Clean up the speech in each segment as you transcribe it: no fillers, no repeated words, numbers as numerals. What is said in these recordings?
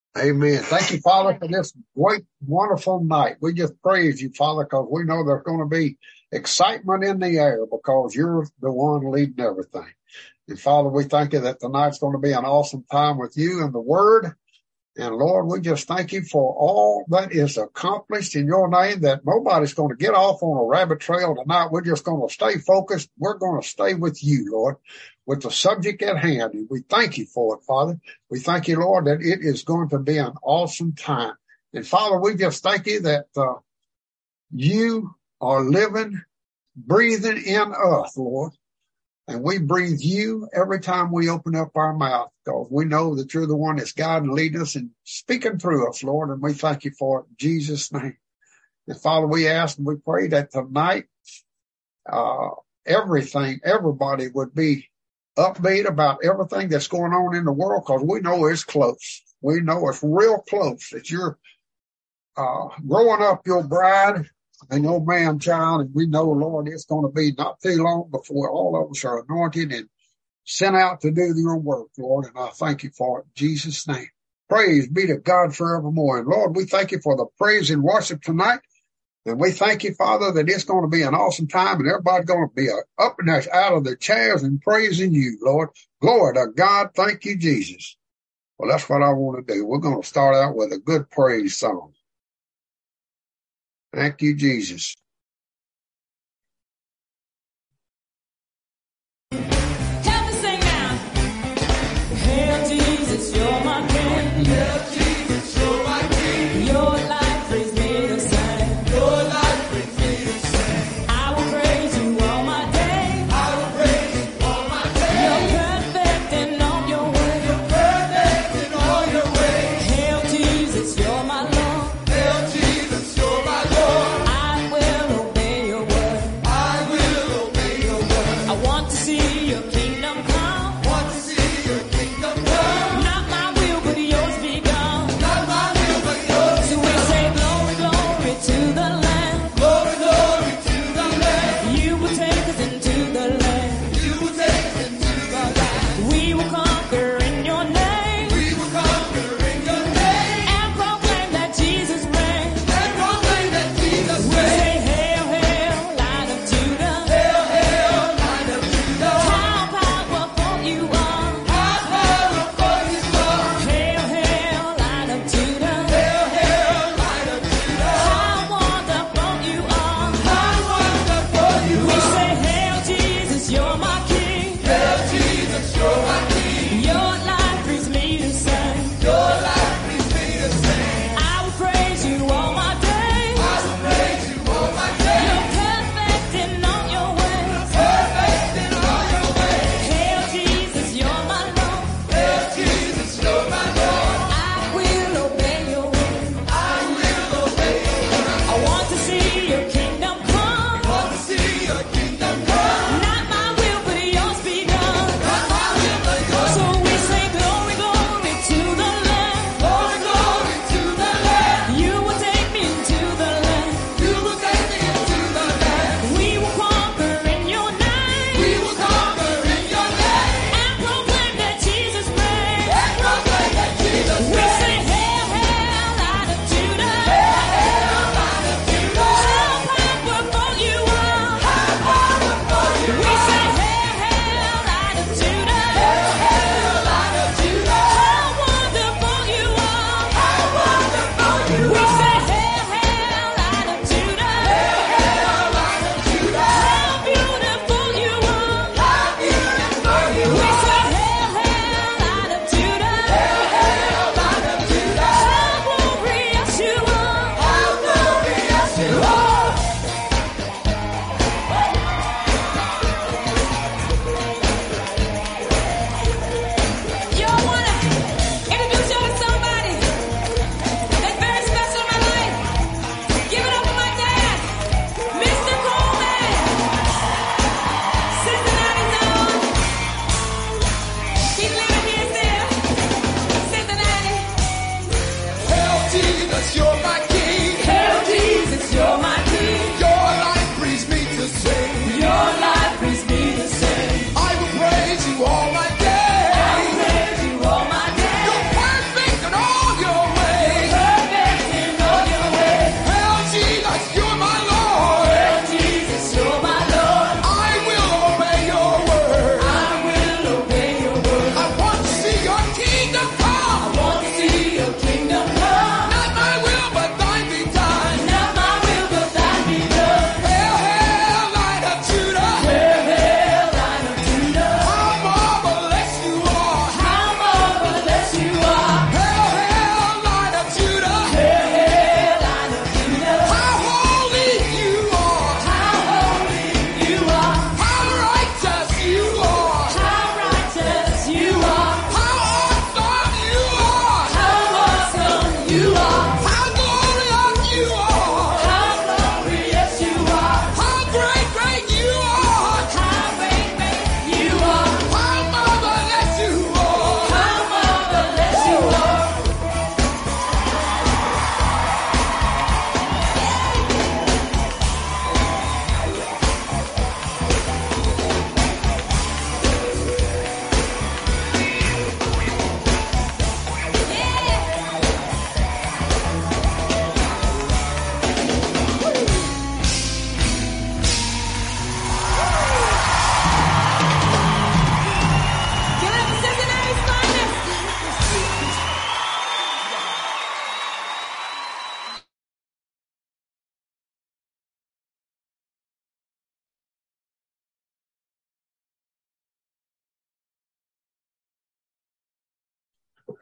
Amen. Thank you, Father, for this great, wonderful night. We just praise you, Father, because we know there's going to be excitement in the air because you're the one leading everything. And Father, we thank you that tonight's going to be an awesome time with you and the Word. And Lord, we just thank you for all that is accomplished in your name, that nobody's going to get off on a rabbit trail tonight. We're just going to stay focused. We're going to stay with you, Lord, with the subject at hand. And we thank you for it, Father. We thank you, Lord, that it is going to be an awesome time. And Father, we just thank you that you are living, breathing in us, Lord. And we breathe you every time we open up our mouth, because we know that you're the one that's guiding and leading us and speaking through us, Lord. And we thank you for it in Jesus' name. And Father, we ask and we pray that tonight, everybody would be upbeat about everything that's going on in the world, because we know it's close. We know it's real close that you're growing up your bride and your man-child, and we know, Lord, it's going to be not too long before all of us are anointed and sent out to do your work, Lord, and I thank you for it in Jesus' name. Praise be to God forevermore. And Lord, we thank you for the praise and worship tonight, and we thank you, Father, that it's going to be an awesome time, and everybody's going to be up and out of their chairs and praising you, Lord. Glory to God. Thank you, Jesus. Well, that's what I want to do. We're going to start out with a good praise song. Thank you, Jesus. Help me sing now. Hail Jesus, you're my King. Hail Jesus, you're my King. Your life brings me to sing. Your life brings me to sing. I will praise you all my day. I will praise you all my day. You're perfect in all your ways. You're perfect in all your ways. Hail Jesus, you're my Lord. Hail Jesus, you're my Lord. I will obey your word. I will obey your word. I want to see your kingdom come. Want to see your kingdom come. Not my will, but yours be done.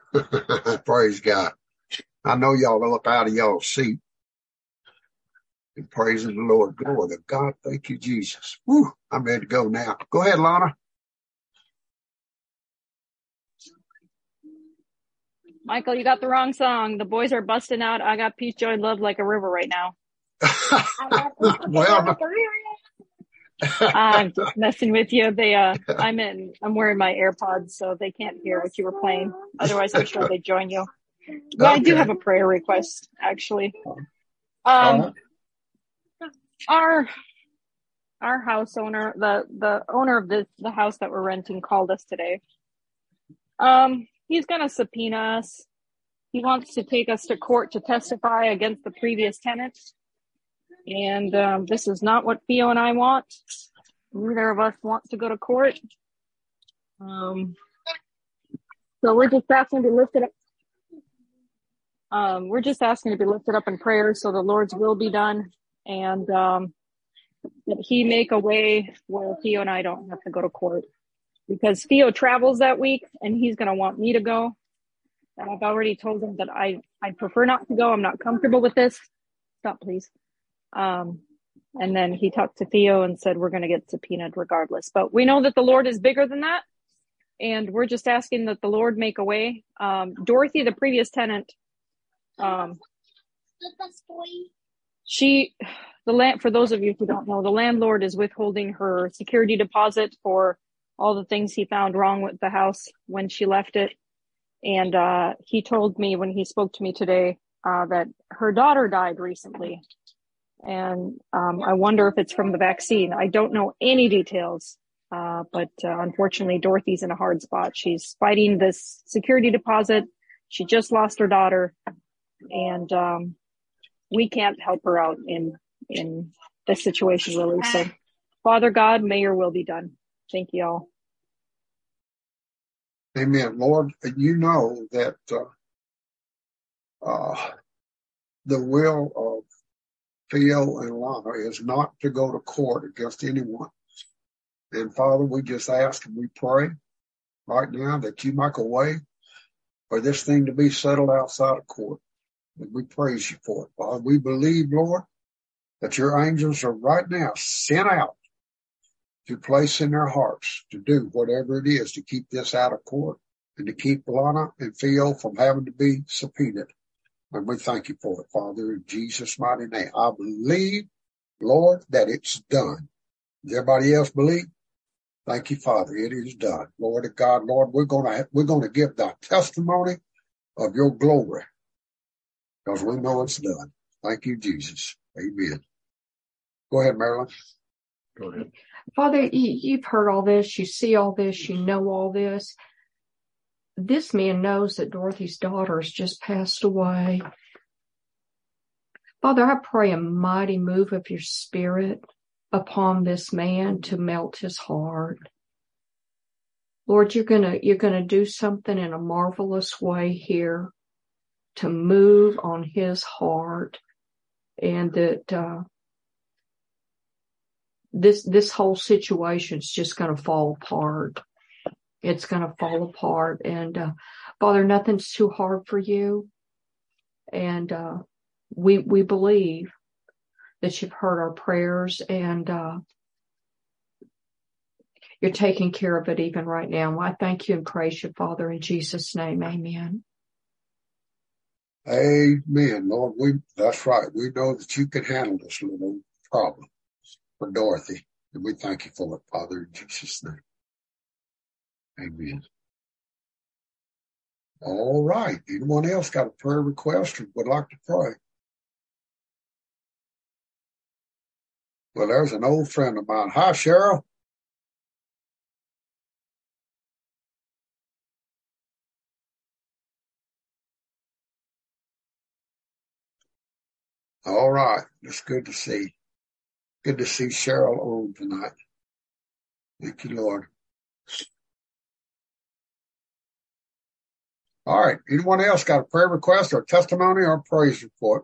Praise God. I know y'all are up out of y'all's seat and praising the Lord. Glory to God. Thank you, Jesus. Whew, I'm ready to go now. Go ahead, Lana. Michael, you got the wrong song. The boys are busting out. I got peace, joy, love like a river right now. Well, I'm just messing with you. I'm wearing my AirPods, so they can't hear what you were playing. Otherwise, I'm sure they'd join you. Well, I do have a prayer request, actually. Our house owner, the owner of the house that we're renting, called us today. He's gonna subpoena us. He wants to take us to court to testify against the previous tenant. And this is not what Theo and I want. Neither of us want to go to court. So we're just asking to be lifted up. We're just asking to be lifted up in prayer so the Lord's will be done, and that He make a way where Theo and I don't have to go to court, because Theo travels that week and he's going to want me to go. And I've already told him that I prefer not to go. I'm not comfortable with this. Stop, please. And then he talked to Theo and said we're going to get subpoenaed regardless. But we know that the Lord is bigger than that, and we're just asking that the Lord make a way. Dorothy, the previous tenant, for those of you who don't know, the landlord is withholding her security deposit for all the things he found wrong with the house when she left it. And he told me when he spoke to me today that her daughter died recently. And I wonder if it's from the vaccine. I don't know any details, but unfortunately, Dorothy's in a hard spot. She's fighting this security deposit. She just lost her daughter, and we can't help her out in this situation, really. So, Father God, may your will be done. Thank you all. Amen. Lord, you know that the will of Theo and Lana is not to go to court against anyone. And Father, we just ask and we pray right now that you make a way for this thing to be settled outside of court. And we praise you for it, Father. We believe, Lord, that your angels are right now sent out to place in their hearts to do whatever it is to keep this out of court and to keep Lana and Theo from having to be subpoenaed. And we thank you for it, Father, in Jesus' mighty name. I believe, Lord, that it's done. Does everybody else believe? Thank you, Father. It is done. Lord of God, Lord, we're going to give the testimony of your glory because we know it's done. Thank you, Jesus. Amen. Go ahead, Marilyn. Go ahead. Father, you've heard all this. You see all this. You know all this. This man knows that Dorothy's daughter has just passed away. Father, I pray a mighty move of your spirit upon this man to melt his heart. Lord, you're gonna do something in a marvelous way here to move on his heart, and that this whole situation is just going to fall apart. It's going to fall apart. And Father, nothing's too hard for you. And we believe that you've heard our prayers, and you're taking care of it even right now. I thank you and praise you, Father, in Jesus' name. Amen. Amen, Lord. That's right. We know that you can handle this little problem for Dorothy, and we thank you for it, Father, in Jesus' name. Amen. All right. Anyone else got a prayer request or would like to pray? Well, there's an old friend of mine. Hi, Cheryl. All right. It's good to see. Good to see Cheryl on tonight. Thank you, Lord. All right. Anyone else got a prayer request or testimony or praise report?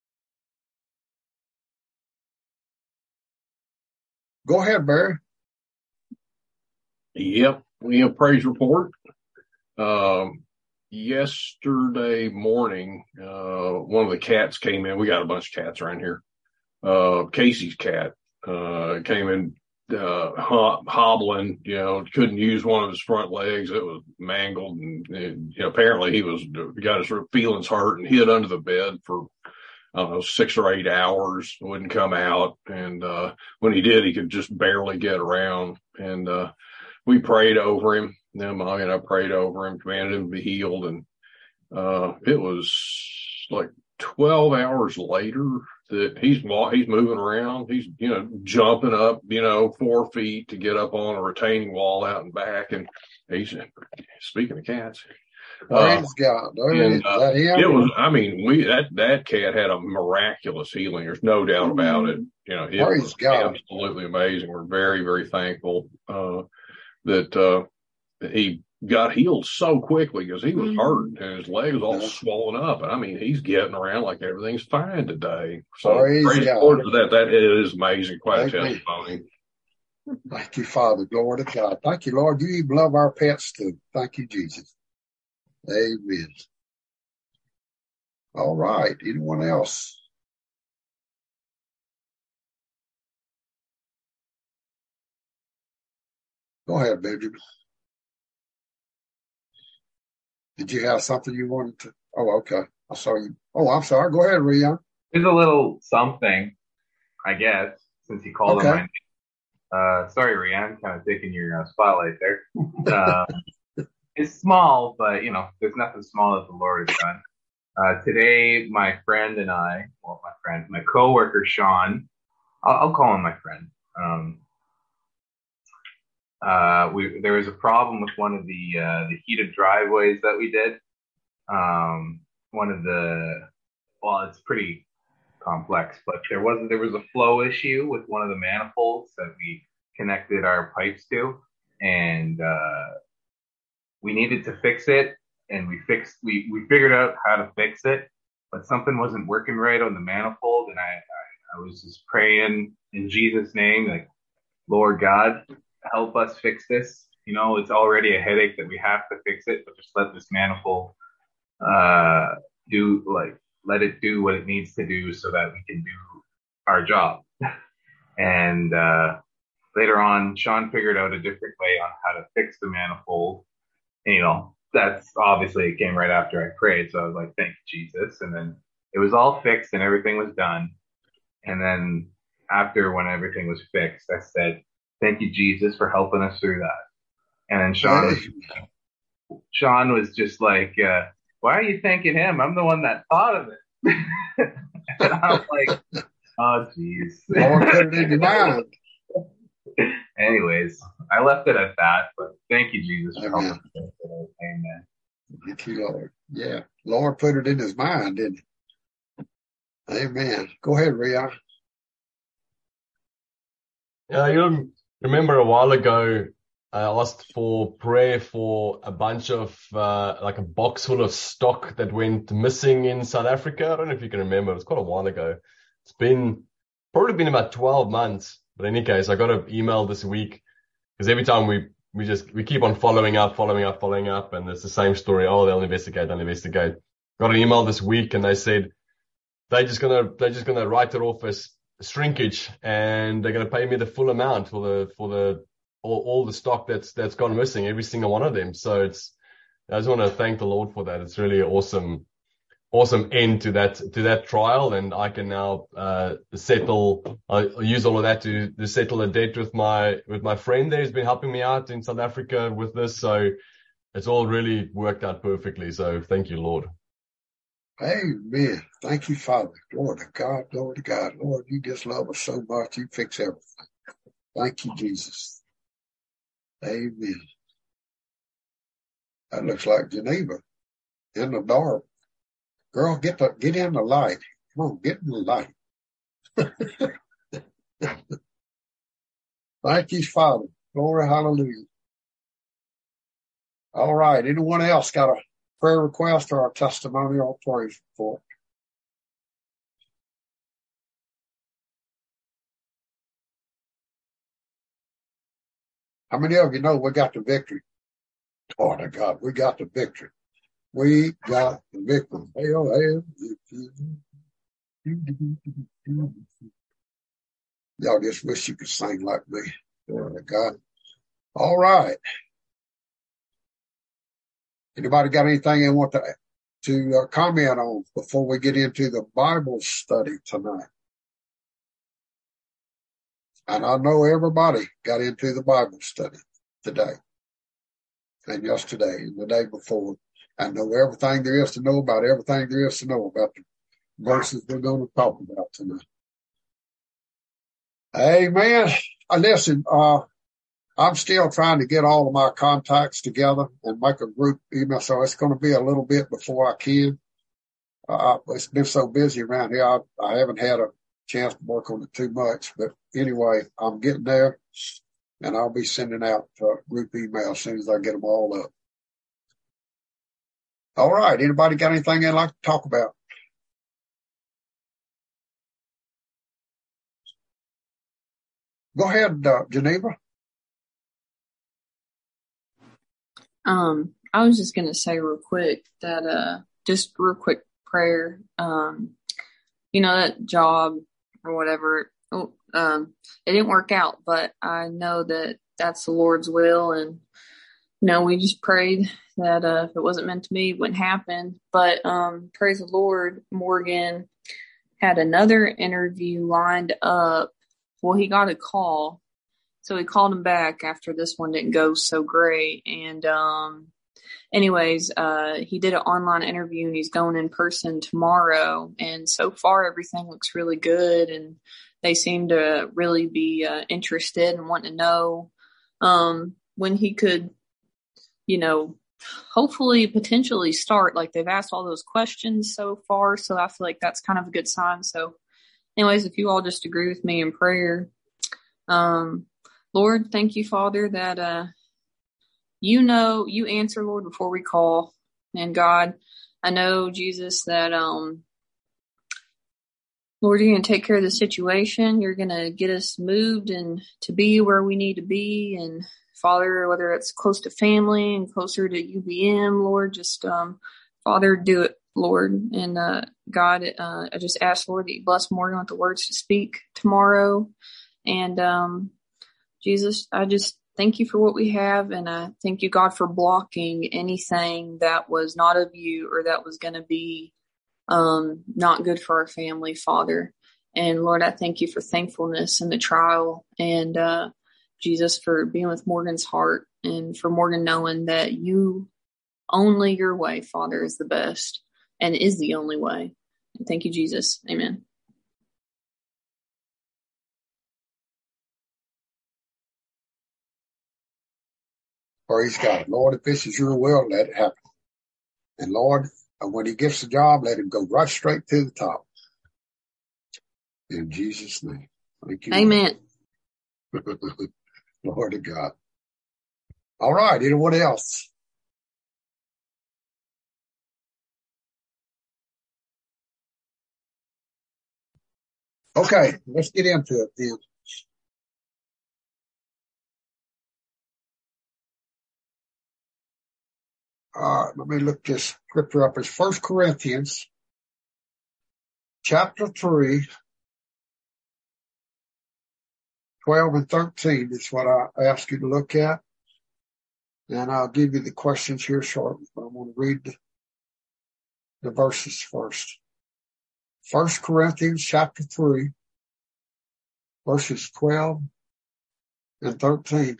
Go ahead, Barry. Yep. We have a praise report. yesterday morning, one of the cats came in. We got a bunch of cats around here. Casey's cat, came in, hobbling, couldn't use one of his front legs. It was mangled, and apparently he got his feelings hurt and hid under the bed for, I don't know, 6 or 8 hours, wouldn't come out. And, when he did, he could just barely get around. And, we prayed over him. Then Molly and I prayed over him, commanded him to be healed. And, it was like 12 hours later that he's moving around. He's, jumping up, 4 feet to get up on a retaining wall out and back. And he's, speaking of cats, Praise God. and, Is that him? it was, I mean, that cat had a miraculous healing. There's no doubt about it. It Praise was God. absolutely amazing. We're very, very thankful, that he got healed so quickly, because he was hurt and his leg was all swollen up. And I mean, he's getting around like everything's fine today. So praise the Lord for that. That is amazing. Quite a testimony. Thank you, Father. Glory to God. Thank you, Lord. You even love our pets too. Thank you, Jesus. Amen. All right. Anyone else? Go ahead, Benjamin. Did you have something you wanted to? Oh, okay. I saw you. Oh, I'm sorry. Go ahead, Rion. There's a little something, I guess, since you called him my name. Sorry, Rian, kind of taking your spotlight there. It's small, but, there's nothing small that the Lord has done. Today, my friend and I, my coworker, Sean, I'll call him my friend. There was a problem with one of the heated driveways that we did. It's pretty complex, but there was a flow issue with one of the manifolds that we connected our pipes to, and we needed to fix it, and we figured out how to fix it, but something wasn't working right on the manifold, and I was just praying in Jesus' name, like, Lord God, help us fix this. It's already a headache that we have to fix it, but just let this manifold let it do what it needs to do so that we can do our job. And later on, Sean figured out a different way on how to fix the manifold. And, that's obviously, it came right after I prayed. So I was like, thank you, Jesus. And then it was all fixed and everything was done. And then after, when everything was fixed, I said, thank you, Jesus, for helping us through that. And then Sean was just like, why are you thanking him? I'm the one that thought of it. And I was like, oh, geez. Lord put it in your mind. Anyways, I left it at that, but thank you, Jesus, for helping us. Amen. Thank you, Lord. Yeah. Lord put it in his mind, didn't he? Amen. Go ahead, Rion. You remember a while ago, I asked for prayer for a bunch of, like a box full of stock that went missing in South Africa. I don't know if you can remember. It was quite a while ago. It's probably been about 12 months. But in any case, I got an email this week, because every time we keep on following up, and it's the same story. Oh, they'll investigate. Got an email this week, and they said they're just gonna write it off as shrinkage, and they're gonna pay me the full amount for all the stock that's gone missing, every single one of them. So I just want to thank the Lord for that. It's really awesome end to that trial, and I can now use all of that to settle a debt with my friend there who's been helping me out in South Africa with this. So it's all really worked out perfectly. So thank you, Lord. Amen. Thank you, Father. Glory to God. Glory to God. Lord, you just love us so much. You fix everything. Thank you, Jesus. Amen. That looks like Geneva in the dark. Girl, get in the light. Come on, get in the light. Thank you, Father. Glory, hallelujah. All right. Anyone else got a prayer request or a testimony or praise report? How many of you know we got the victory? Oh, my God, we got the victory. We got the victory. Hail, hail, victory. Y'all just wish you could sing like me. Glory to God. All right. Anybody got anything they want to comment on before we get into the Bible study tonight? And I know everybody got into the Bible study today and yesterday and the day before. I know everything there is to know about everything there is to know about the verses we're going to talk about tonight. Amen. Listen, I'm still trying to get all of my contacts together and make a group email, so it's going to be a little bit before I can. It's been so busy around here, I haven't had a chance to work on it too much. But anyway, I'm getting there, and I'll be sending out group emails as soon as I get them all up. All right. Anybody got anything they'd like to talk about? Go ahead, Geneva. I was just gonna say real quick that just real quick prayer. That job or whatever, it didn't work out, but I know that that's the Lord's will, and we just prayed that if it wasn't meant to be, it wouldn't happen. But praise the Lord, Morgan had another interview lined up. Well, he got a call. So he called him back after this one didn't go so great. And anyways, he did an online interview and he's going in person tomorrow. And so far, everything looks really good. And they seem to really be interested and want to know when he could, hopefully potentially start. Like, they've asked all those questions so far. So I feel like that's kind of a good sign. So anyways, if you all just agree with me in prayer, Lord, thank you, Father, that you answer, Lord, before we call. And God, I know, Jesus, that Lord, you're going to take care of the situation. You're going to get us moved and to be where we need to be. And Father, whether it's close to family and closer to UBM, Lord, just Father, do it, Lord. And God, I just ask, Lord, that you bless Morgan with the words to speak tomorrow. And Jesus, I just thank you for what we have. And I thank you, God, for blocking anything that was not of you or that was going to be not good for our family, Father. And Lord, I thank you for thankfulness in the trial. And Jesus, for being with Morgan's heart and for Morgan knowing that only your way, Father, is the best and is the only way. And thank you, Jesus. Amen. Praise God. Lord, if this is your will, let it happen. And Lord, when he gets the job, let him go right straight to the top. In Jesus' name. Thank you. Amen. Lord to God. All right. Anyone else? Okay. Let's get into it then. All right. Let me look this scripture up. It's 1 Corinthians chapter 3, 12 and 13 is what I ask you to look at. And I'll give you the questions here shortly. But I want to read the verses first. 1 Corinthians chapter 3, verses 12 and 13.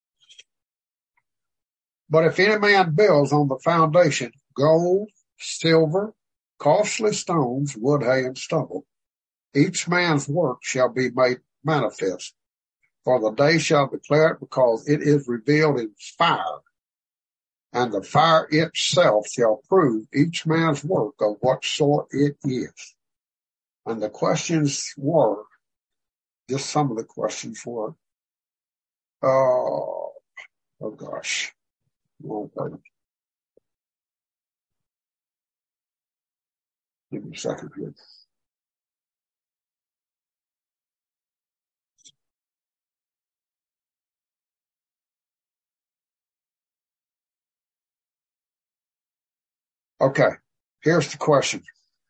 But if any man builds on the foundation gold, silver, costly stones, wood, hay, and stubble, each man's work shall be made manifest. For the day shall declare it, because it is revealed in fire. And the fire itself shall prove each man's work of what sort it is. And the questions were, just some of the questions were, oh gosh. Give me a second here. Okay, here's the question.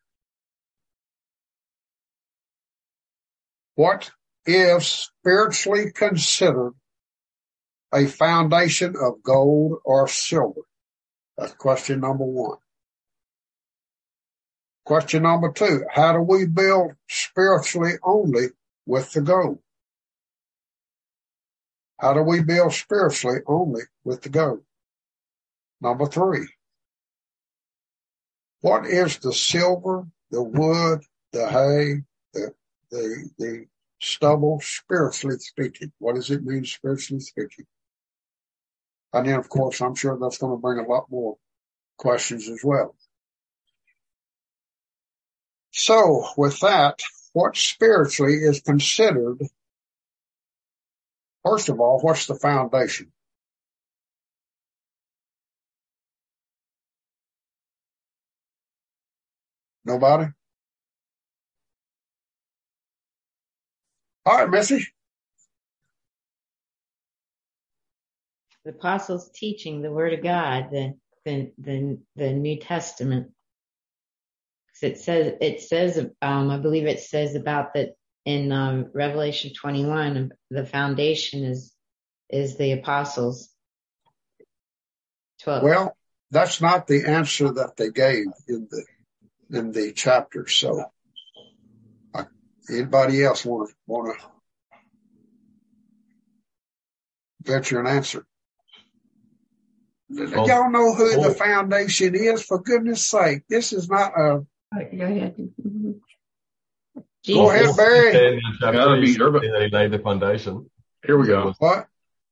What is spiritually considered a foundation of gold or silver? That's question number one. Question number two, how do we build spiritually only with the gold? How do we build spiritually only with the gold? Number three, what is the silver, the wood, the hay, the stubble, spiritually speaking? What does it mean, spiritually speaking? And then, of course, I'm sure that's going to bring a lot more questions as well. So, with that, what spiritually is considered, first of all, what's the foundation? Nobody? All right, Missy. The apostles teaching the word of God, the New Testament. It says, I believe it says about that in Revelation 21, the foundation is the apostles. 12. Well, that's not the answer that they gave in the chapter. So, anybody else want to venture an answer? Well, Y'all know who the foundation is, for goodness sake. This is not a... Go ahead. Go ahead, Barry. Gotta be They laid the foundation. Here we go. What?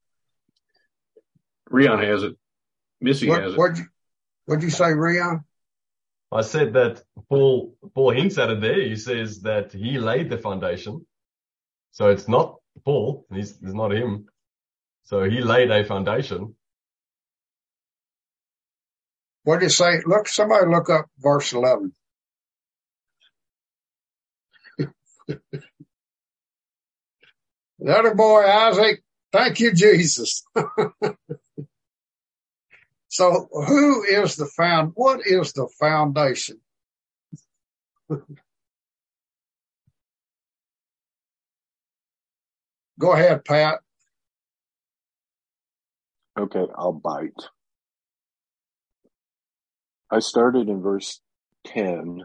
Rion has it. Missy has it. What'd you say, Rion? I said that Paul hints at it there. He says that he laid the foundation. So it's not Paul. It's not him. So he laid a foundation. What did it say? Somebody look up verse 11. The other boy, Isaac, thank you, Jesus. So what is the foundation? Go ahead, Pat. Okay, I'll bite. I started in verse 10,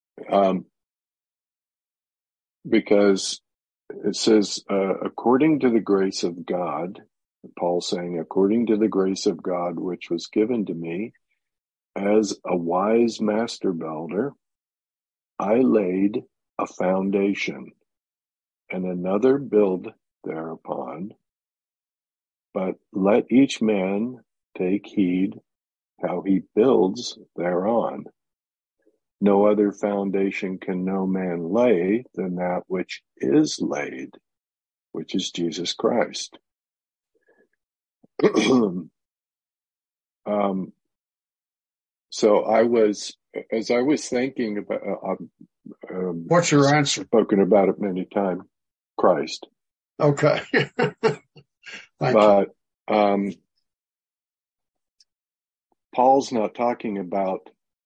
because it says, according to the grace of God, Paul saying, according to the grace of God, which was given to me as a wise master builder, I laid a foundation, and another build thereupon. But let each man take heed how he builds thereon. No other foundation can no man lay than that which is laid, which is Jesus Christ. So as I was thinking about, What's your answer? Spoken about it many times, Christ. Okay. But Paul's not talking about,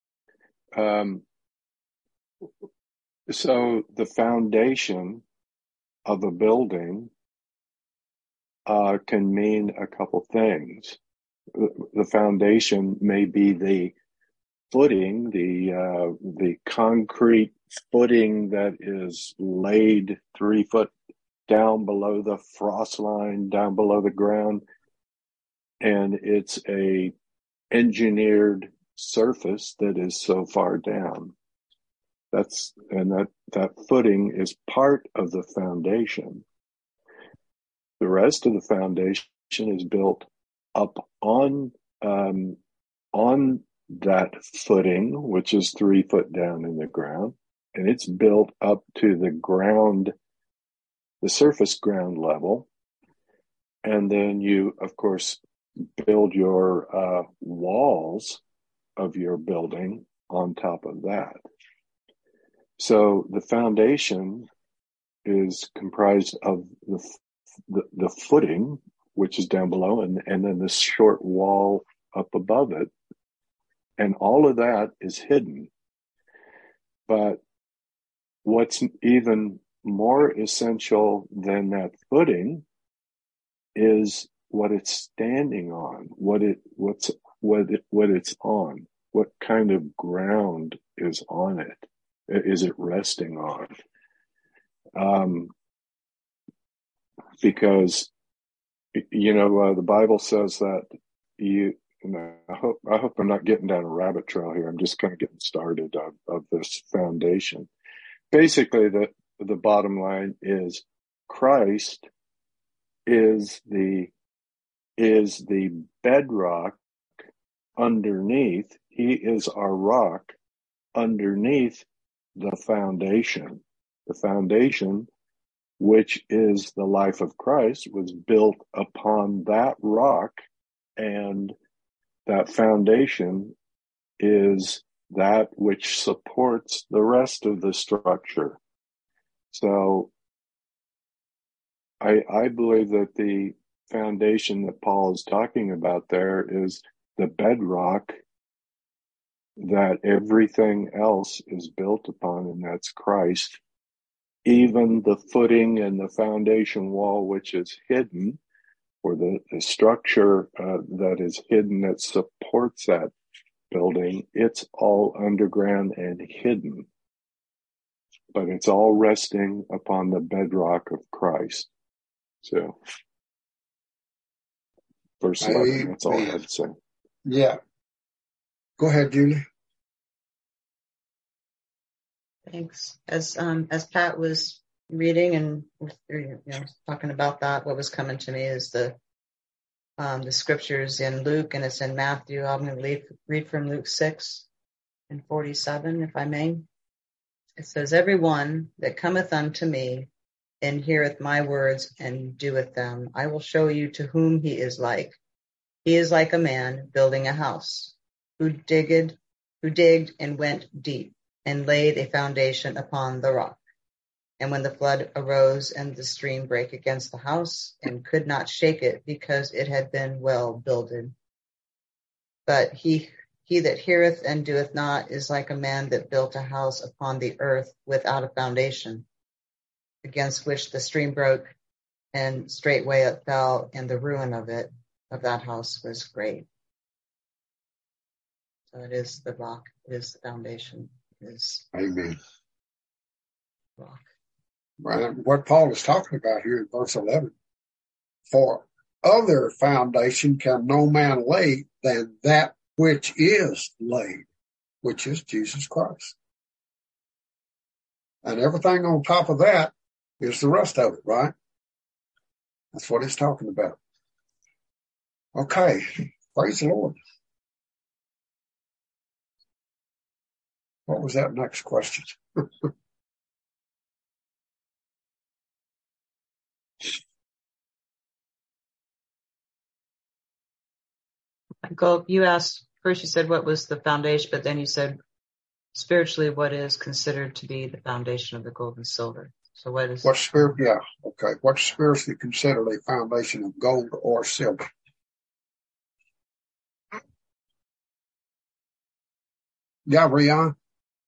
so the foundation of a building can mean a couple things. The foundation may be the footing, the concrete footing that is laid 3 foot down below the frost line, down below the ground, and it's a engineered surface that is so far down. That footing is part of the foundation. The rest of the foundation is built up on that footing, which is 3 foot down in the ground, and it's built up to the ground, the surface ground level. And then you, of course, build your walls of your building on top of that. So the foundation is comprised of the footing, which is down below, and then this short wall up above it. And all of that is hidden. But what's even more essential than that footing is what it's standing on, what it's on, what kind of ground is on it. Is it resting on? Because the Bible says that I hope I'm not getting down a rabbit trail here. I'm just kind of getting started of this foundation. Basically, the bottom line is Christ is the bedrock underneath. He is our rock underneath the foundation. The foundation, which is the life of Christ, was built upon that rock, and that foundation is that which supports the rest of the structure. So I believe that the foundation that Paul is talking about there is the bedrock that everything else is built upon, and that's Christ. Even the footing and the foundation wall, which is hidden, or the structure that is hidden that supports that building, it's all underground and hidden. But it's all resting upon the bedrock of Christ. So, verse 11, that's all I had to say. Yeah. Go ahead, Julie. Thanks. As Pat was reading and talking about that, what was coming to me is the scriptures in Luke, and it's in Matthew. I'm going to read from Luke 6:47, if I may. It says, "Everyone that cometh unto me and heareth my words and doeth them, I will show you to whom he is like. He is like a man building a house, who digged and went deep, and laid a foundation upon the rock. And when the flood arose and the stream brake against the house, and could not shake it, because it had been well builded. But he that heareth and doeth not is like a man that built a house upon the earth without a foundation, against which the stream broke, and straightway it fell, and the ruin of that house was great." So it is the rock, it is the foundation, it is Amen. rock. Well, what Paul is talking about here in verse 11, "For other foundation can no man lay than that which is laid, which is Jesus Christ." And everything on top of that is the rest of it, right? That's what he's talking about. Okay, praise the Lord. What was that next question? Michael, you asked, first you said what was the foundation, but then you said spiritually what is considered to be the foundation of the gold and silver. So what is... What's spiritually considered a foundation of gold or silver? Yeah, Rian?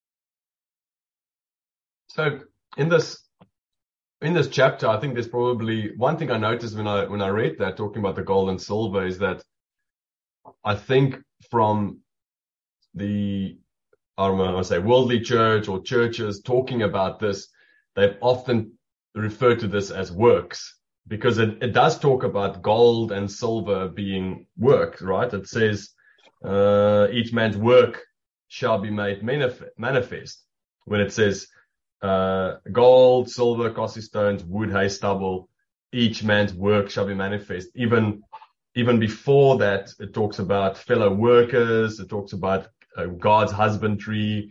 So in this chapter, I think there's probably one thing I noticed when I read that, talking about the gold and silver, is that I think from the, I don't want to say worldly church or churches talking about this, they've often referred to this as works, because it does talk about gold and silver being work, right? It says, each man's work shall be made manifest. When it says, gold, silver, costly stones, wood, hay, stubble, each man's work shall be manifest. Even before that, it talks about fellow workers. It talks about God's husbandry.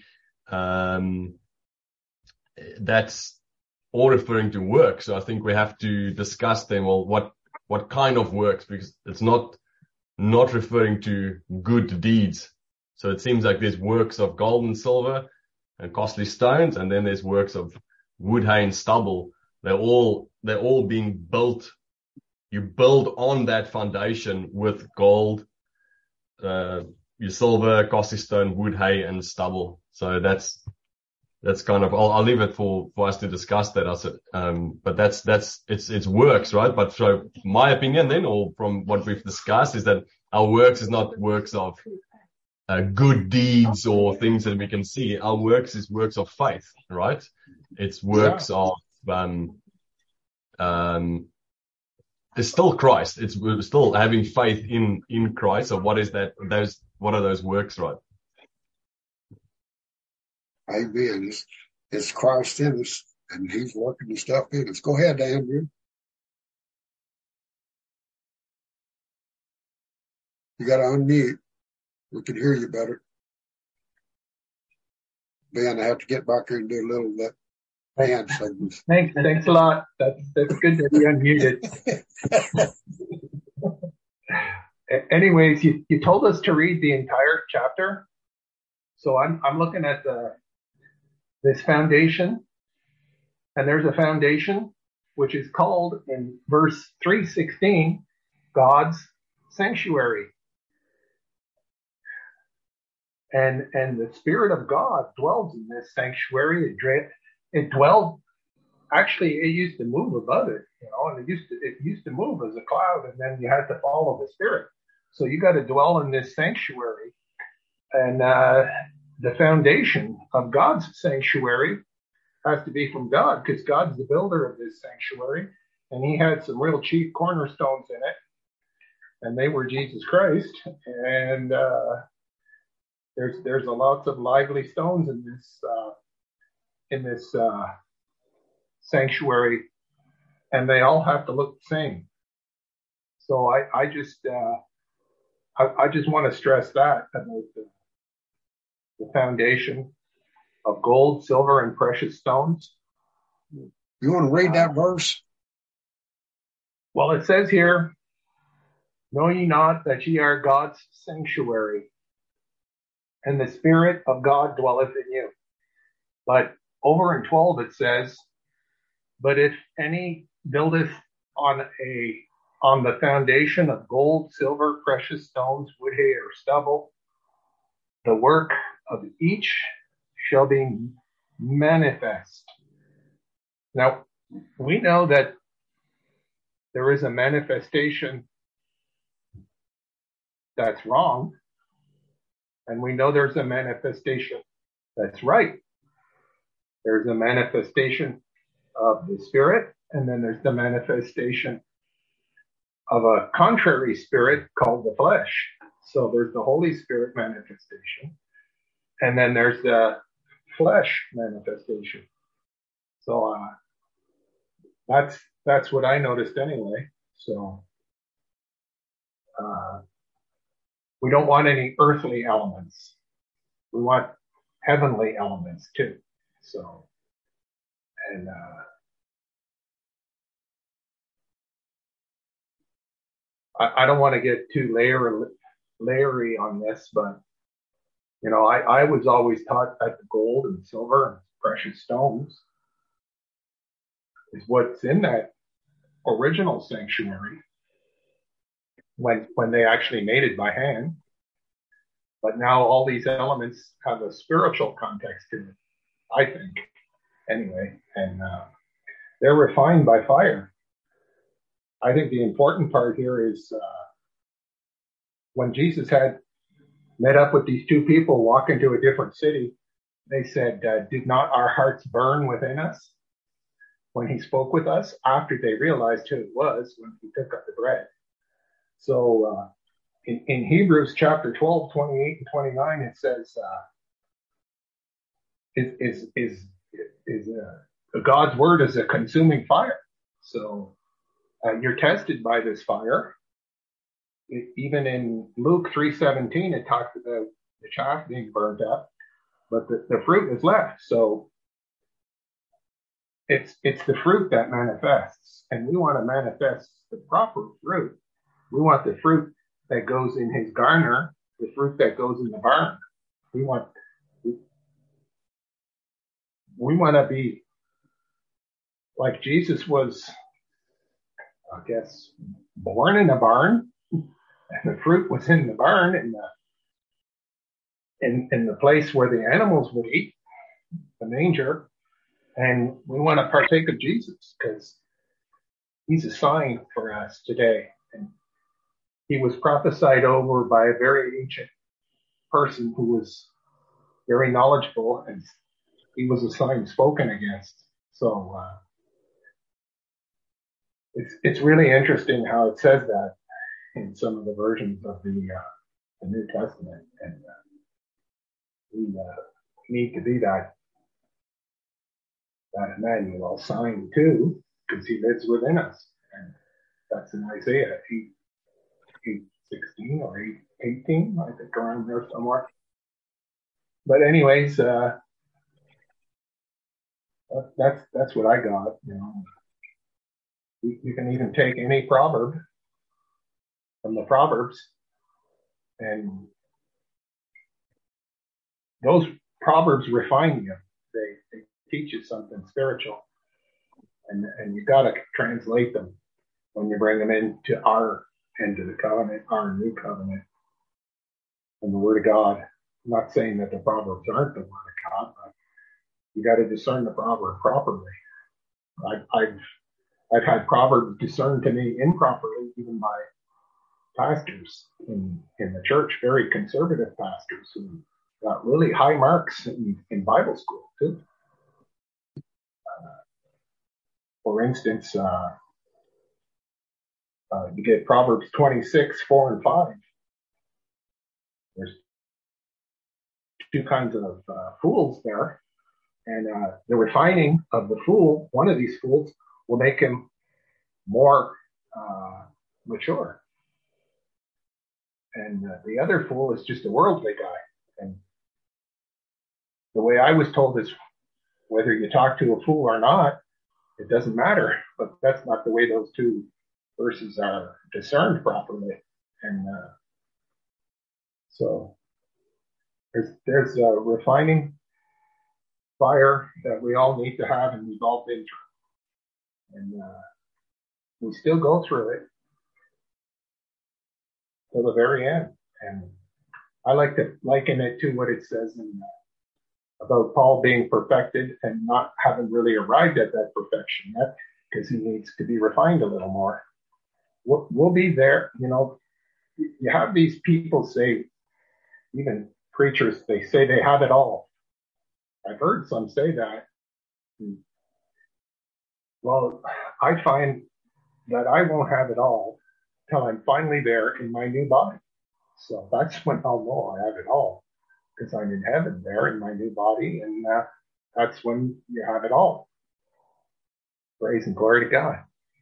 That's all referring to work. So I think we have to discuss then, well, what kind of works, because it's not referring to good deeds. So it seems like there's works of gold and silver and costly stones, and then there's works of wood, hay, and stubble. They're all being built. You build on that foundation with gold, your silver, costly stone, wood, hay, and stubble. So that's kind of, I'll leave it for us to discuss that. But it's works, right? But so my opinion then, or from what we've discussed, is that our works is not works of good deeds or things that we can see. Our works is works of faith, right? It's works of, it's still Christ. We're still having faith in Christ. So what is that? What are those works, right? Amen. It's Christ in us, and He's working the stuff in us. Go ahead, Andrew. You got to unmute. We can hear you better. Ben, I have to get back here and do a little bit. Hand signals. Thanks a lot. That's good to be unmuted. Anyways, you told us to read the entire chapter, so I'm looking at this foundation, and there's a foundation which is called in verse 3:16 God's sanctuary, and the Spirit of God dwells in this sanctuary. It dwelled. Actually, it used to move above it, and it used to move as a cloud, and then you had to follow the Spirit. So you got to dwell in this sanctuary, and the foundation of God's sanctuary has to be from God, because God's the builder of this sanctuary, and He had some real chief cornerstones in it, and they were Jesus Christ. And there's a lots of lively stones in this sanctuary, and they all have to look the same. So I just want to stress that about the foundation of gold, silver, and precious stones. You want to read that verse? Well, it says here, "Know ye not that ye are God's sanctuary, and the Spirit of God dwelleth in you?" But over in 12 it says, "But if any buildeth on the foundation of gold, silver, precious stones, wood, hay, or stubble, the work of each shall be manifest." Now, we know that there is a manifestation that's wrong, and we know there's a manifestation that's right. There's a manifestation of the Spirit, and then there's the manifestation of a contrary spirit called the flesh. So there's the Holy Spirit manifestation, and then there's the flesh manifestation. So that's what I noticed anyway. So we don't want any earthly elements. We want heavenly elements too. So, and I don't want to get too layery on this, but I was always taught that the gold and silver and precious stones is what's in that original sanctuary when they actually made it by hand. But now all these elements have a spiritual context to it, I think, anyway, and they're refined by fire. I think the important part here is when Jesus had met up with these two people walking to a different city, they said, "Did not our hearts burn within us when He spoke with us?" After they realized who it was when He took up the bread. So in Hebrews chapter 12, 28 and 29, it says, God's word is a consuming fire. So you're tested by this fire. Even in Luke 3:17, it talks about the chaff being burnt up, but the fruit is left. So it's the fruit that manifests, and we want to manifest the proper fruit. We want the fruit that goes in His garner, the fruit that goes in the barn. We want to be like Jesus was, I guess, born in a barn, and the fruit was in the barn, and in the place where the animals would eat, the manger, and we want to partake of Jesus because he's a sign for us today. And he was prophesied over by a very ancient person who was very knowledgeable, and he was a sign spoken against. So it's really interesting how it says that in some of the versions of the New Testament, and we need to be that Emmanuel sign too, because he lives within us, and that's in Isaiah 8:16 or 8:18, I think, around there somewhere. But anyways, that's what I got. You know, you can even take any proverb from the Proverbs, and those proverbs refine you. They teach you something spiritual, and you got to translate them when you bring them into our end of the covenant, our new covenant, and the Word of God. I'm not saying that the Proverbs aren't the Word of God, but you got to discern the proverb properly. I've had proverbs discerned to me improperly, even by pastors in the church, very conservative pastors who got really high marks in Bible school too. For instance, you get Proverbs 26:4 and 5. There's two kinds of fools there, and the refining of the fool, one of these fools, will make him more mature, and the other fool is just a worldly guy. And the way I was told is, whether you talk to a fool or not, it doesn't matter. But that's not the way those two verses are discerned properly. And so there's a refining fire that we all need to have, and we've all been through. And we still go through it till the very end. And I like to liken it to what it says in about Paul being perfected and not having really arrived at that perfection yet, because he needs to be refined a little more. We'll be there. You know, you have these people say, even preachers, they say they have it all. I've heard some say that. Well, I find that I won't have it all till I'm finally there in my new body. So that's when I'll know I have it all, because I'm in heaven there in my new body, and that's when you have it all. Praise and glory to God.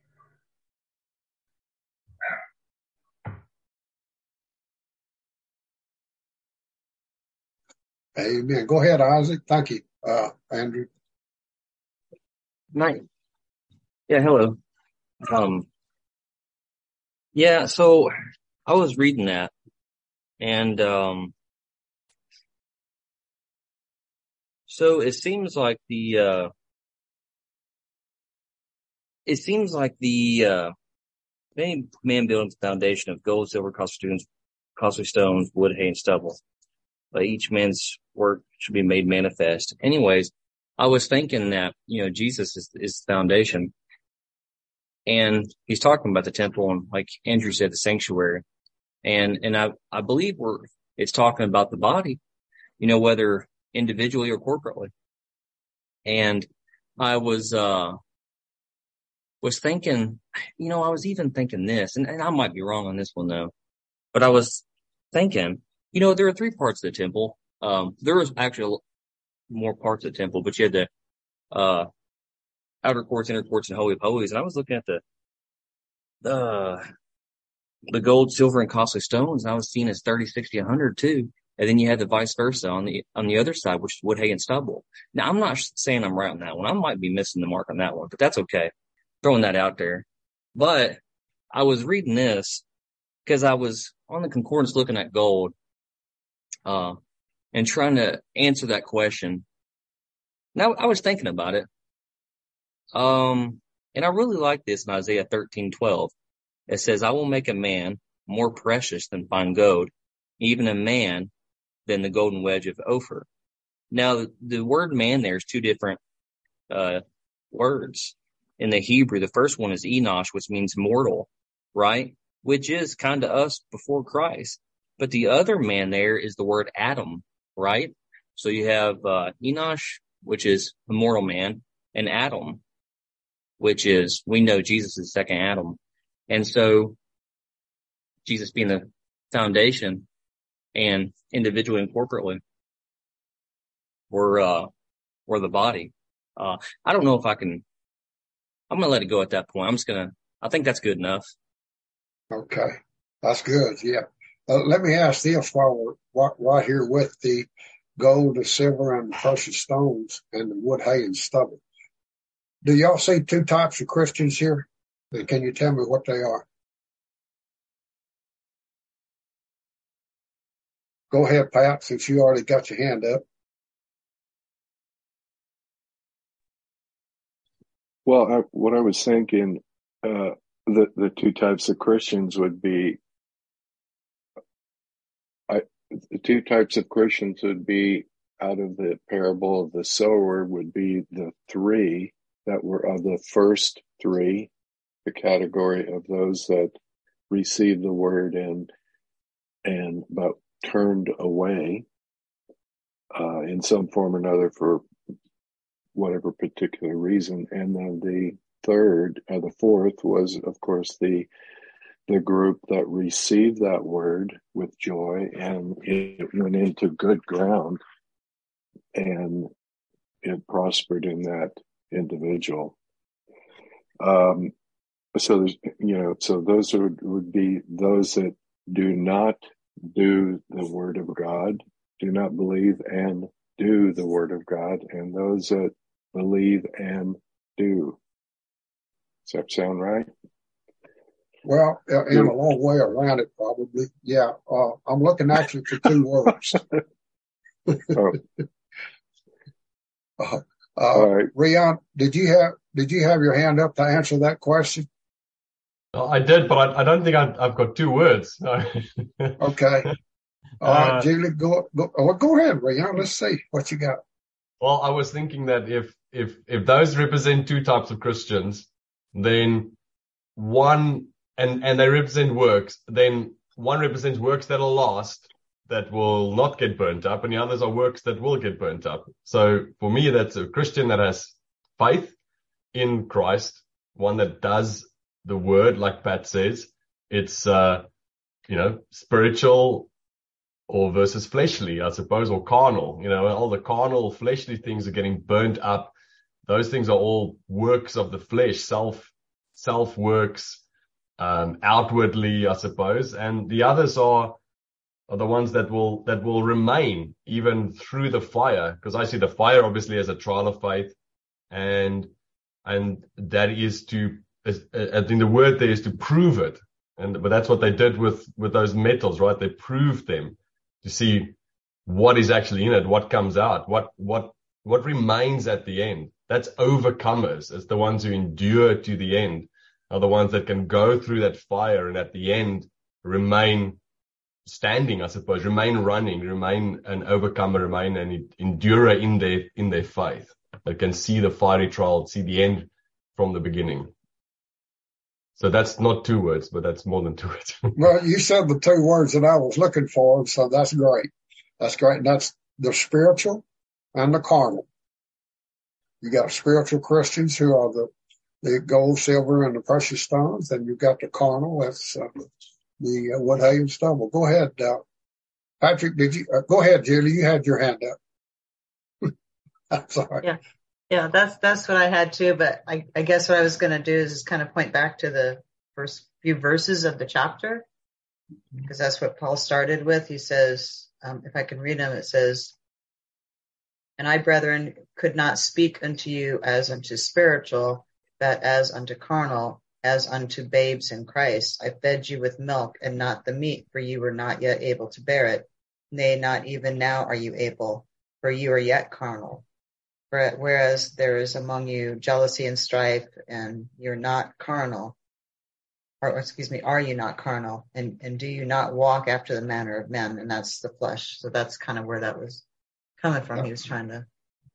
Amen. Go ahead, Isaac. Thank you, Andrew. Night. Yeah, hello. Yeah, so I was reading that, and so it seems like the main man building the foundation of gold, silver, costly stones, wood, hay, and stubble. Each man's work should be made manifest. Anyways, I was thinking that, Jesus is the foundation, and he's talking about the temple, and like Andrew said, the sanctuary. And I believe it's talking about the body, whether individually or corporately. And I was thinking, I was even thinking this, and I might be wrong on this one though, but I was thinking, there are three parts of the temple. There was actually more parts of the temple, but you had the outer courts, inner courts, and holy of holies. And I was looking at the gold, silver, and costly stones, and I was seeing as 30, 60, 100 too. And then you had the vice versa on the other side, which is wood, hay, and stubble. Now, I'm not saying I'm right on that one. I might be missing the mark on that one, but that's okay. Throwing that out there. But I was reading this because I was on the concordance looking at gold, and trying to answer that question. Now, I was thinking about it. And I really like this in Isaiah 13:12. It says, I will make a man more precious than fine gold, even a man than the golden wedge of Ophir. Now, the word man there is two different words. In the Hebrew, the first one is Enosh, which means mortal, right? Which is kind of us before Christ. But the other man there is the word Adam, right? So you have Enosh, which is a mortal man, and Adam, which is, we know Jesus is the second Adam. And so Jesus being the foundation and individually and corporately, we're the body. I don't know if I'm going to let it go at that point. I think that's good enough. Okay. That's good. Yeah. Let me ask this while we're right here with the gold, the silver, and the precious stones, and the wood, hay, and stubble. Do y'all see two types of Christians here? And can you tell me what they are? Go ahead, Pat, since you already got your hand up. Well, what I was thinking, the two types of Christians would be, the two types of Christians would be, out of the parable of the sower, would be the three that were of the first three, the category of those that received the word but turned away in some form or another for whatever particular reason. And then the fourth was, of course, the group that received that word with joy, and it went into good ground and it prospered in that individual. So there's, so those would be those that do not do the word of God, do not believe and do the word of God, and those that believe and do. Does that sound right? Well, in a long way around it, probably. Yeah. I'm looking actually for two words. All right. Rion, did you have your hand up to answer that question? I did, but I don't think I've got two words. Okay. All right, Julie, go ahead, Rion. Let's see what you got. Well, I was thinking that if those represent two types of Christians, then one, and they represent works, then one represents works that'll last, that will not get burnt up, and the others are works that will get burnt up. So for me, that's a Christian that has faith in Christ, one that does the word, like Pat says. It's, spiritual or versus fleshly, I suppose, or carnal. All the carnal, fleshly things are getting burnt up. Those things are all works of the flesh, self works, outwardly, I suppose. And the others are the ones that will remain even through the fire, because I see the fire obviously as a trial of faith, and that is I think the word there is to prove it, but that's what they did with those metals, right? They proved them to see what is actually in it, what comes out, what remains at the end. That's overcomers. It's the ones who endure to the end, are the ones that can go through that fire and at the end remain standing, I suppose, remain running, remain an overcomer, remain an endurer in their faith, that can see the fiery trial, see the end from the beginning. So that's not two words, but that's more than two words. Well, you said the two words that I was looking for, so that's great. That's great. And that's the spiritual and the carnal. You got spiritual Christians who are the gold, silver, and the precious stones, and you've got the carnal, that's the wood, hay, and stubble. Go ahead, Patrick. Did you go ahead, Julie? You had your hand up. I'm sorry. Yeah, that's what I had too. But I guess what I was going to do is just kind of point back to the first few verses of the chapter, because that's what Paul started with. He says, if I can read them, it says, "And I, brethren, could not speak unto you as unto spiritual, but as unto carnal, as unto babes in Christ. I fed you with milk and not the meat, for you were not yet able to bear it. Nay, not even now are you able, for you are yet carnal. Whereas there is among you jealousy and strife, and you're not carnal, are you not carnal? And do you not walk after the manner of men? And that's the flesh. So that's kind of where that was coming from. He was trying to.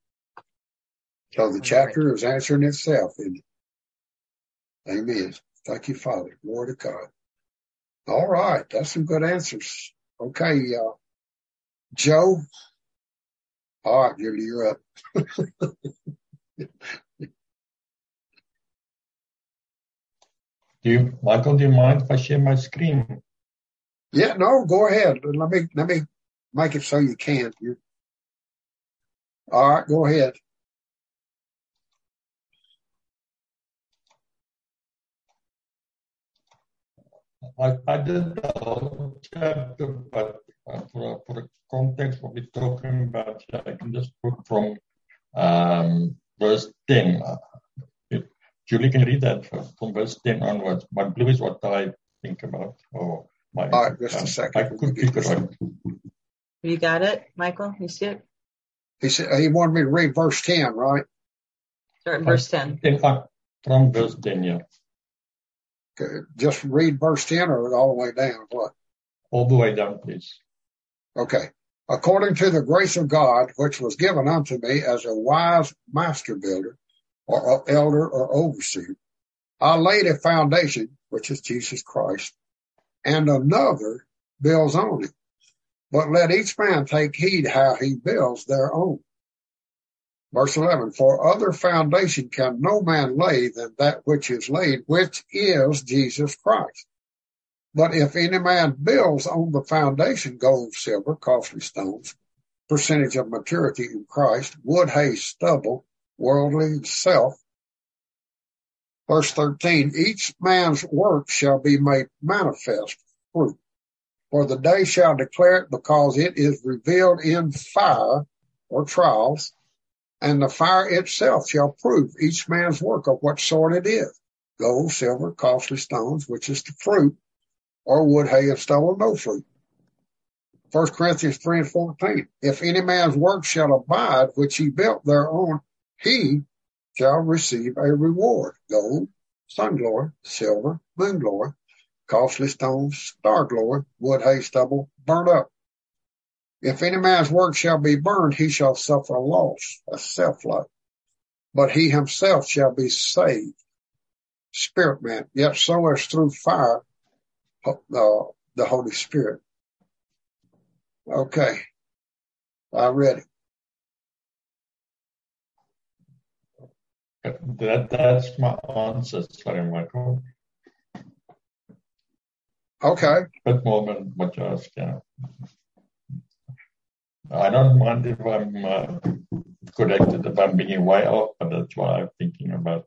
So the chapter is answering itself, isn't it? Amen. Thank you, Father. Glory to God. All right. That's some good answers. Okay. Joe. All right, Julie, you're up. Michael, do you mind if I share my screen? Yeah, no, go ahead. Let me make it so you can. All right, go ahead. I did the whole chapter, but for context, what we're talking about, I can just put from verse 10. Julie, can you read that from verse 10 onwards? My blue is what I think about. All right, just a second. I could be correct. You got it, Michael? You see it? He said he wanted me to read verse 10, right? Start verse 10. From verse 10, yeah. Okay, just read verse 10 or all the way down? What? All the way down, please. Okay. According to the grace of God, which was given unto me as a wise master builder, or elder or overseer, I laid a foundation, which is Jesus Christ, and another builds on it. But let each man take heed how he builds their own. Verse 11, for other foundation can no man lay than that which is laid, which is Jesus Christ. But if any man builds on the foundation gold, silver, costly stones, percentage of maturity in Christ, wood, hay, stubble, worldly self. Verse 13, each man's work shall be made manifest fruit. For the day shall declare it, because it is revealed in fire or trials, and the fire itself shall prove each man's work of what sort it is. Gold, silver, costly stones, which is the fruit, or wood, hay, and stubble, no fruit. 1 Corinthians 3:14, if any man's work shall abide, which he built thereon, he shall receive a reward. Gold, sun glory, silver, moon glory, costly stones, star glory, wood, hay, stubble, burnt up. If any man's work shall be burned, he shall suffer loss, a self-life. But he himself shall be saved, spirit man, yet so as through fire, the Holy Spirit. Okay, I read it. That's my answer. Sorry, Michael. Okay. Bit more than what you asked, yeah. I don't mind if I'm corrected, if I'm being way off, but that's what I'm thinking about.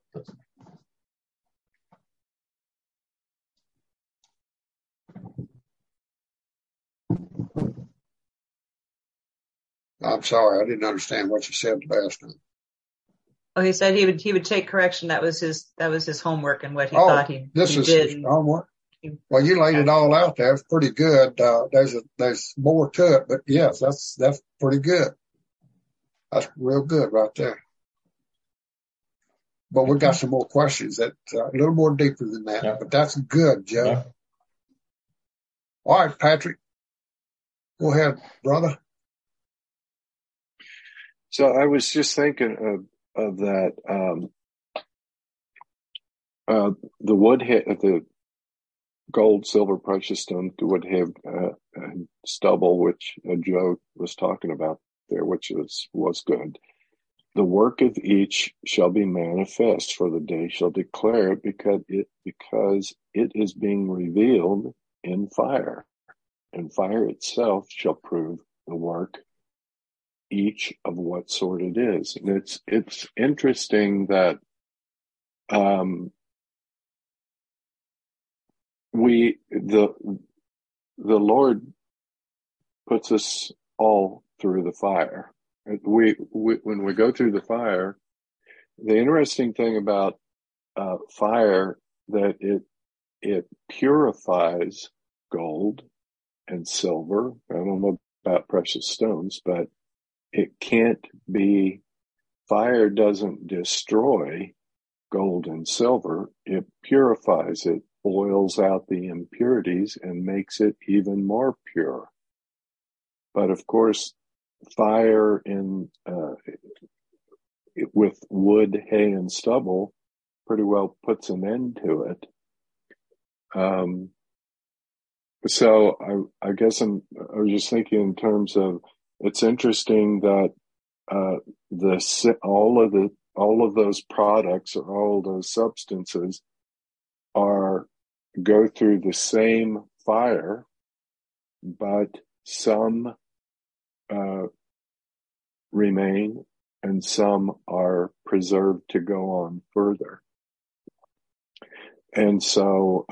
I'm sorry, I didn't understand what you said last time. Oh, he said he would take correction. That was his homework and what he thought he did. This is his homework. Well, you laid it all out there. It's pretty good. There's more to it, but yes, that's pretty good. That's real good right there. But we got some more questions that a little more deeper than that. Yeah. But that's good, Joe. Yeah. All right, Patrick, go ahead, brother. So I was just thinking of that. The wood, the gold, silver, precious stone would have stubble, which Joe was talking about there, which was good. The work of each shall be manifest, for the day shall declare it, because it is being revealed in fire, and fire itself shall prove the work, each of what sort it is. And it's interesting that the Lord puts us all through the fire. We when we go through the fire, the interesting thing about fire, that it purifies gold and silver. I don't know about precious stones, but it can't be. Fire doesn't destroy gold and silver. It purifies it boils out the impurities and makes it even more pure. But of course, fire with wood, hay, and stubble pretty well puts an end to it. So I guess I was just thinking in terms of, it's interesting that all of those products or all of those substances go through the same fire, but some remain and some are preserved to go on further. And so,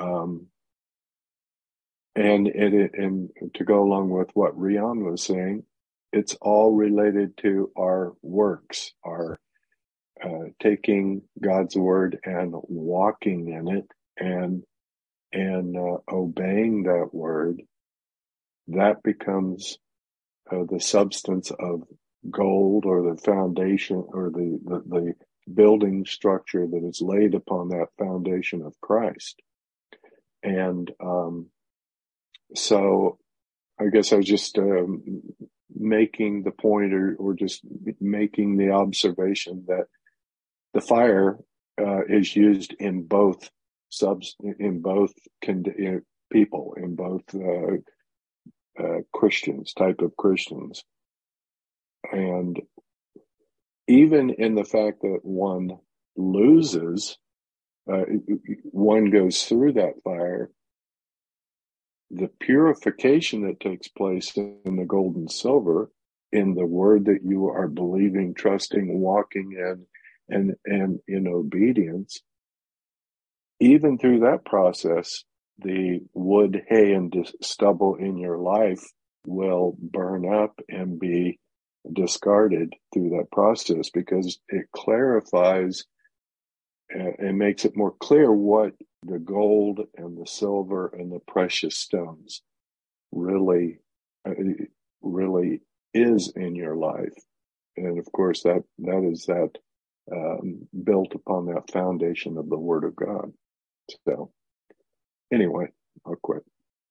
and to go along with what Rian was saying, it's all related to our works, our taking God's word and walking in it and obeying that word. That becomes the substance of gold, or the foundation, or the building structure that is laid upon that foundation of Christ. And so I guess I was just making the point, or just making the observation that the fire is used in both people, in both Christians, type of Christians. And even in the fact that one loses, one goes through that fire, the purification that takes place in the gold and silver, in the word that you are believing, trusting, walking in, and in obedience, even through that process, the wood, hay, and stubble in your life will burn up and be discarded through that process, because it clarifies and makes it more clear what the gold and the silver and the precious stones really is in your life. And of course, that is built upon that foundation of the Word of God. So anyway, I'll quit.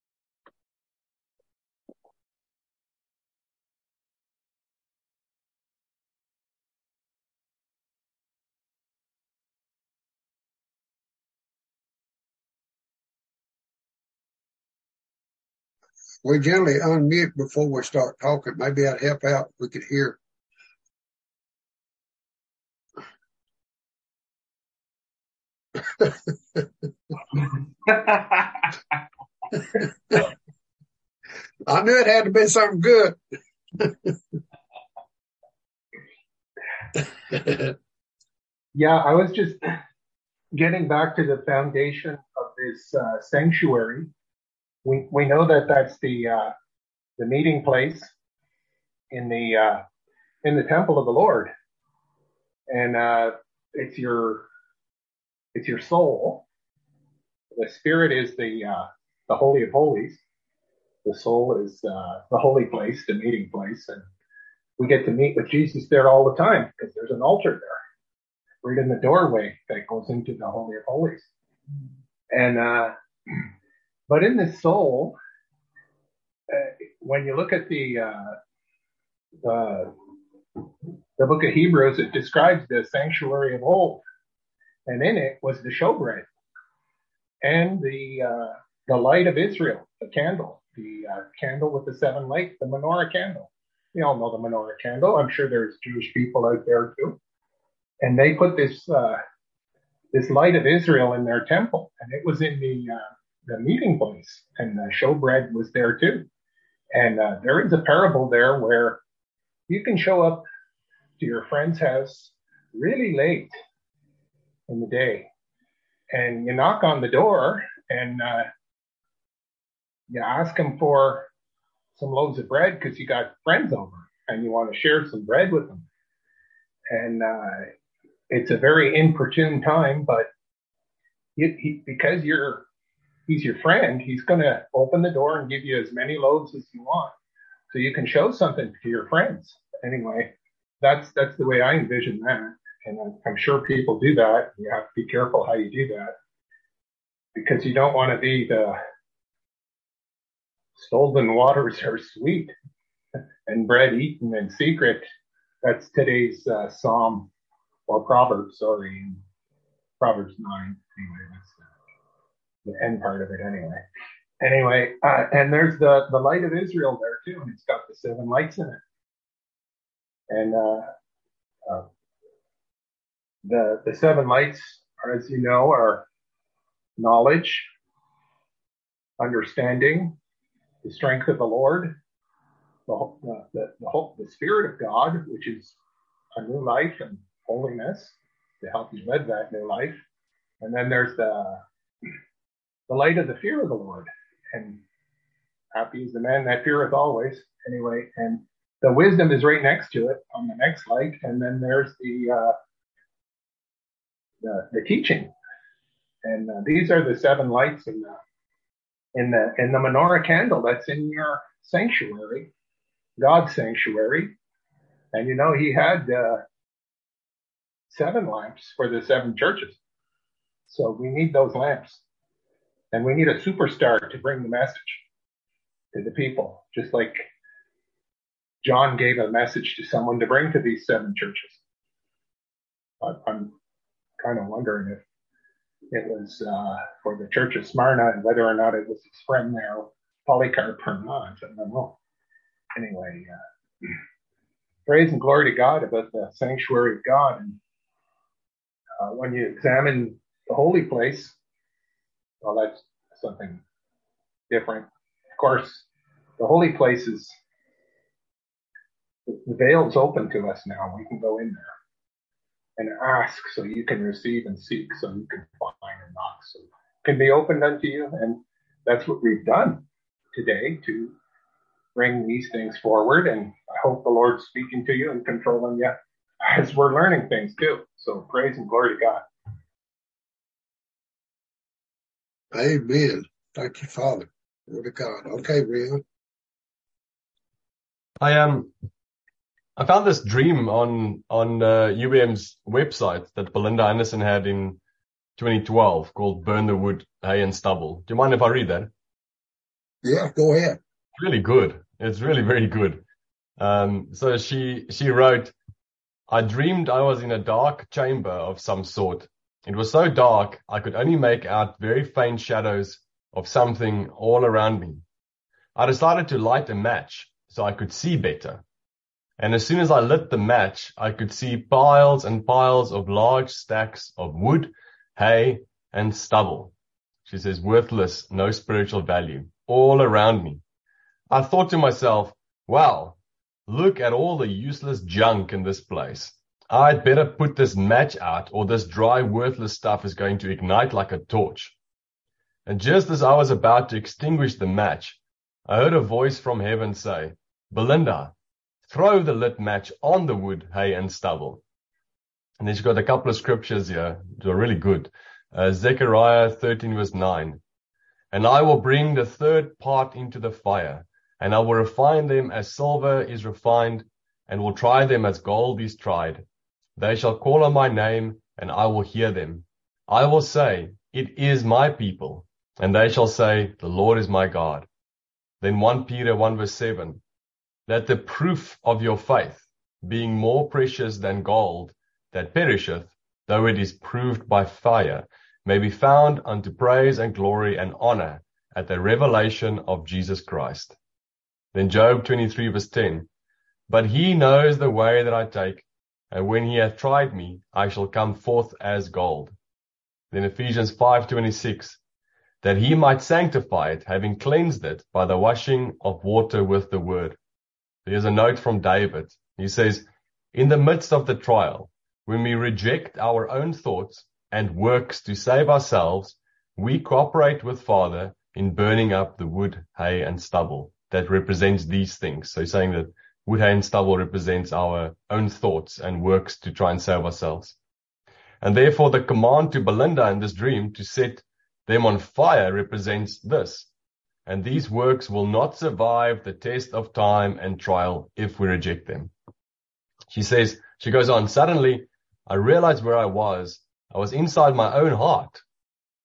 We generally unmute before we start talking. Maybe that'd help out if we could hear. I knew it had to be something good. Yeah, I was just getting back to the foundation of this sanctuary. We know that that's the meeting place in the temple of the Lord, and it's your soul. The spirit is the Holy of Holies. The soul is the holy place, the meeting place, and we get to meet with Jesus there all the time because there's an altar there, right in the doorway that goes into the Holy of Holies. And but in the soul, when you look at the book of Hebrews, it describes the sanctuary of old, and in it was the showbread and the light of Israel, the candle, the candle with the 7 lights, the menorah candle. We all know the menorah candle. I'm sure there's Jewish people out there too, and they put this light of Israel in their temple, and it was in the meeting place, and the showbread was there too. And there is a parable there where you can show up to your friend's house really late in the day, and you knock on the door, and you ask them for some loaves of bread because you got friends over and you want to share some bread with them. And it's a very inopportune time, but because he's your friend, he's going to open the door and give you as many loaves as you want, so you can show something to your friends. Anyway, that's the way I envision that, and I'm sure people do that. You have to be careful how you do that. because you don't want to be the stolen waters are sweet and bread eaten in secret. That's today's Psalm or Proverbs, sorry, Proverbs 9. Anyway, that's the end part of it anyway. Anyway, and there's the light of Israel there too, and it's got the 7 lights in it. And the 7 lights, as you know, are knowledge, understanding, the strength of the Lord, the Spirit of God, which is a new life and holiness to help you live that new life. And then there's the light of the fear of the Lord. And happy is the man that feareth always. Anyway, and the wisdom is right next to it on the next light. And then there's the teaching. And these are the 7 lights in the menorah candle that's in your sanctuary, God's sanctuary. And you know, he had 7 lamps for the 7 churches. So we need those lamps. And we need a superstar to bring the message to the people, just like John gave a message to someone to bring to these 7 churches. I'm kind of wondering if it was for the church of Smyrna and whether or not it was his friend there, Polycarp or not. I don't know. Anyway, praise and glory to God about the sanctuary of God. And when you examine the holy place, well, that's something different. Of course, the holy place is, the veil's open to us now. We can go in there and ask so you can receive, and seek so you can find and knock so it can be opened unto you. And that's what we've done today to bring these things forward. And I hope the Lord's speaking to you and controlling you as we're learning things too. So praise and glory to God. Amen. Thank you, Father. Glory to God. Okay, Rian. I found this dream on UBM's website that Belinda Anderson had in 2012 called Burn the Wood, Hay and Stubble. Do you mind if I read that? Yeah, go ahead. Really good. It's really very good. So she wrote, I dreamed I was in a dark chamber of some sort. It was so dark I could only make out very faint shadows of something all around me. I decided to light a match so I could see better. And as soon as I lit the match, I could see piles and piles of large stacks of wood, hay, and stubble. She says, worthless, no spiritual value, all around me. I thought to myself, wow, look at all the useless junk in this place. I'd better put this match out, or this dry, worthless stuff is going to ignite like a torch. And just as I was about to extinguish the match, I heard a voice from heaven say, Belinda, throw the lit match on the wood, hay, and stubble. And then she's got a couple of scriptures here that are really good. Zechariah 13 verse 9. And I will bring the third part into the fire, and I will refine them as silver is refined, and will try them as gold is tried. They shall call on my name, and I will hear them. I will say, it is my people, and they shall say, the Lord is my God. Then 1 Peter 1 verse 7. That the proof of your faith, being more precious than gold that perisheth, though it is proved by fire, may be found unto praise and glory and honor at the revelation of Jesus Christ. Then Job 23 verse 10. But he knows the way that I take, and when he hath tried me, I shall come forth as gold. Then Ephesians 5:26. That he might sanctify it, having cleansed it by the washing of water with the word. Here's a note from David. He says, in the midst of the trial, when we reject our own thoughts and works to save ourselves, we cooperate with Father in burning up the wood, hay, and stubble that represents these things. So he's saying that wood, hay, and stubble represents our own thoughts and works to try and save ourselves. And therefore the command to Belinda in this dream to set them on fire represents this. And these works will not survive the test of time and trial if we reject them. She goes on, suddenly I realized where I was. I was inside my own heart.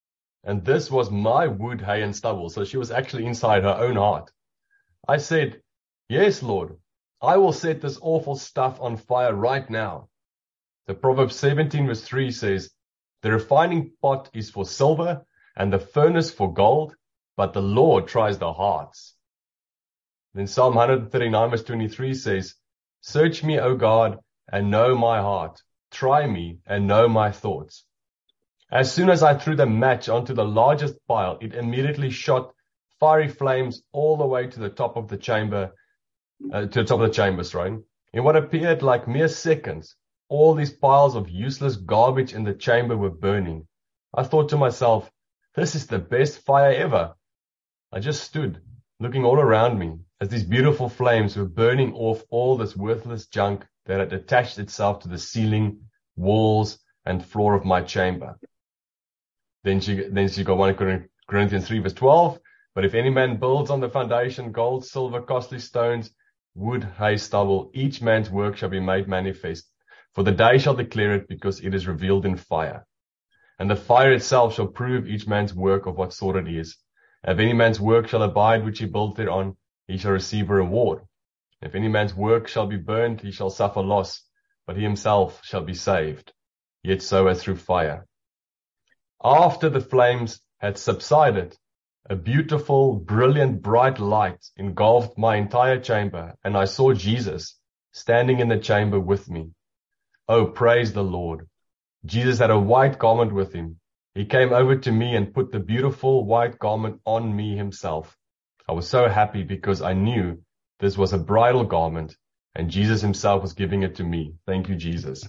and this was my wood, hay, and stubble. So she was actually inside her own heart. I said, yes, Lord, I will set this awful stuff on fire right now. The Proverbs 17 verse 3 says, the refining pot is for silver and the furnace for gold, but the Lord tries the hearts. Then Psalm 139 verse 23 says, search me, O God, and know my heart. Try me and know my thoughts. As soon as I threw the match onto the largest pile, it immediately shot fiery flames all the way to the top of the chamber, sorry. In what appeared like mere seconds, all these piles of useless garbage in the chamber were burning. I thought to myself, this is the best fire ever. I just stood, looking all around me, as these beautiful flames were burning off all this worthless junk that had attached itself to the ceiling, walls, and floor of my chamber. Then she got 1 Corinthians 3 verse 12. But if any man builds on the foundation gold, silver, costly stones, wood, hay, stubble, each man's work shall be made manifest. For the day shall declare it, because it is revealed in fire. And the fire itself shall prove each man's work of what sort it is. If any man's work shall abide which he built thereon, he shall receive a reward. If any man's work shall be burned, he shall suffer loss, but he himself shall be saved, yet so as through fire. After the flames had subsided, a beautiful, brilliant, bright light engulfed my entire chamber, and I saw Jesus standing in the chamber with me. Oh, praise the Lord. Jesus had a white garment with him. He came over to me and put the beautiful white garment on me himself. I was so happy because I knew this was a bridal garment, and Jesus himself was giving it to me. Thank you, Jesus.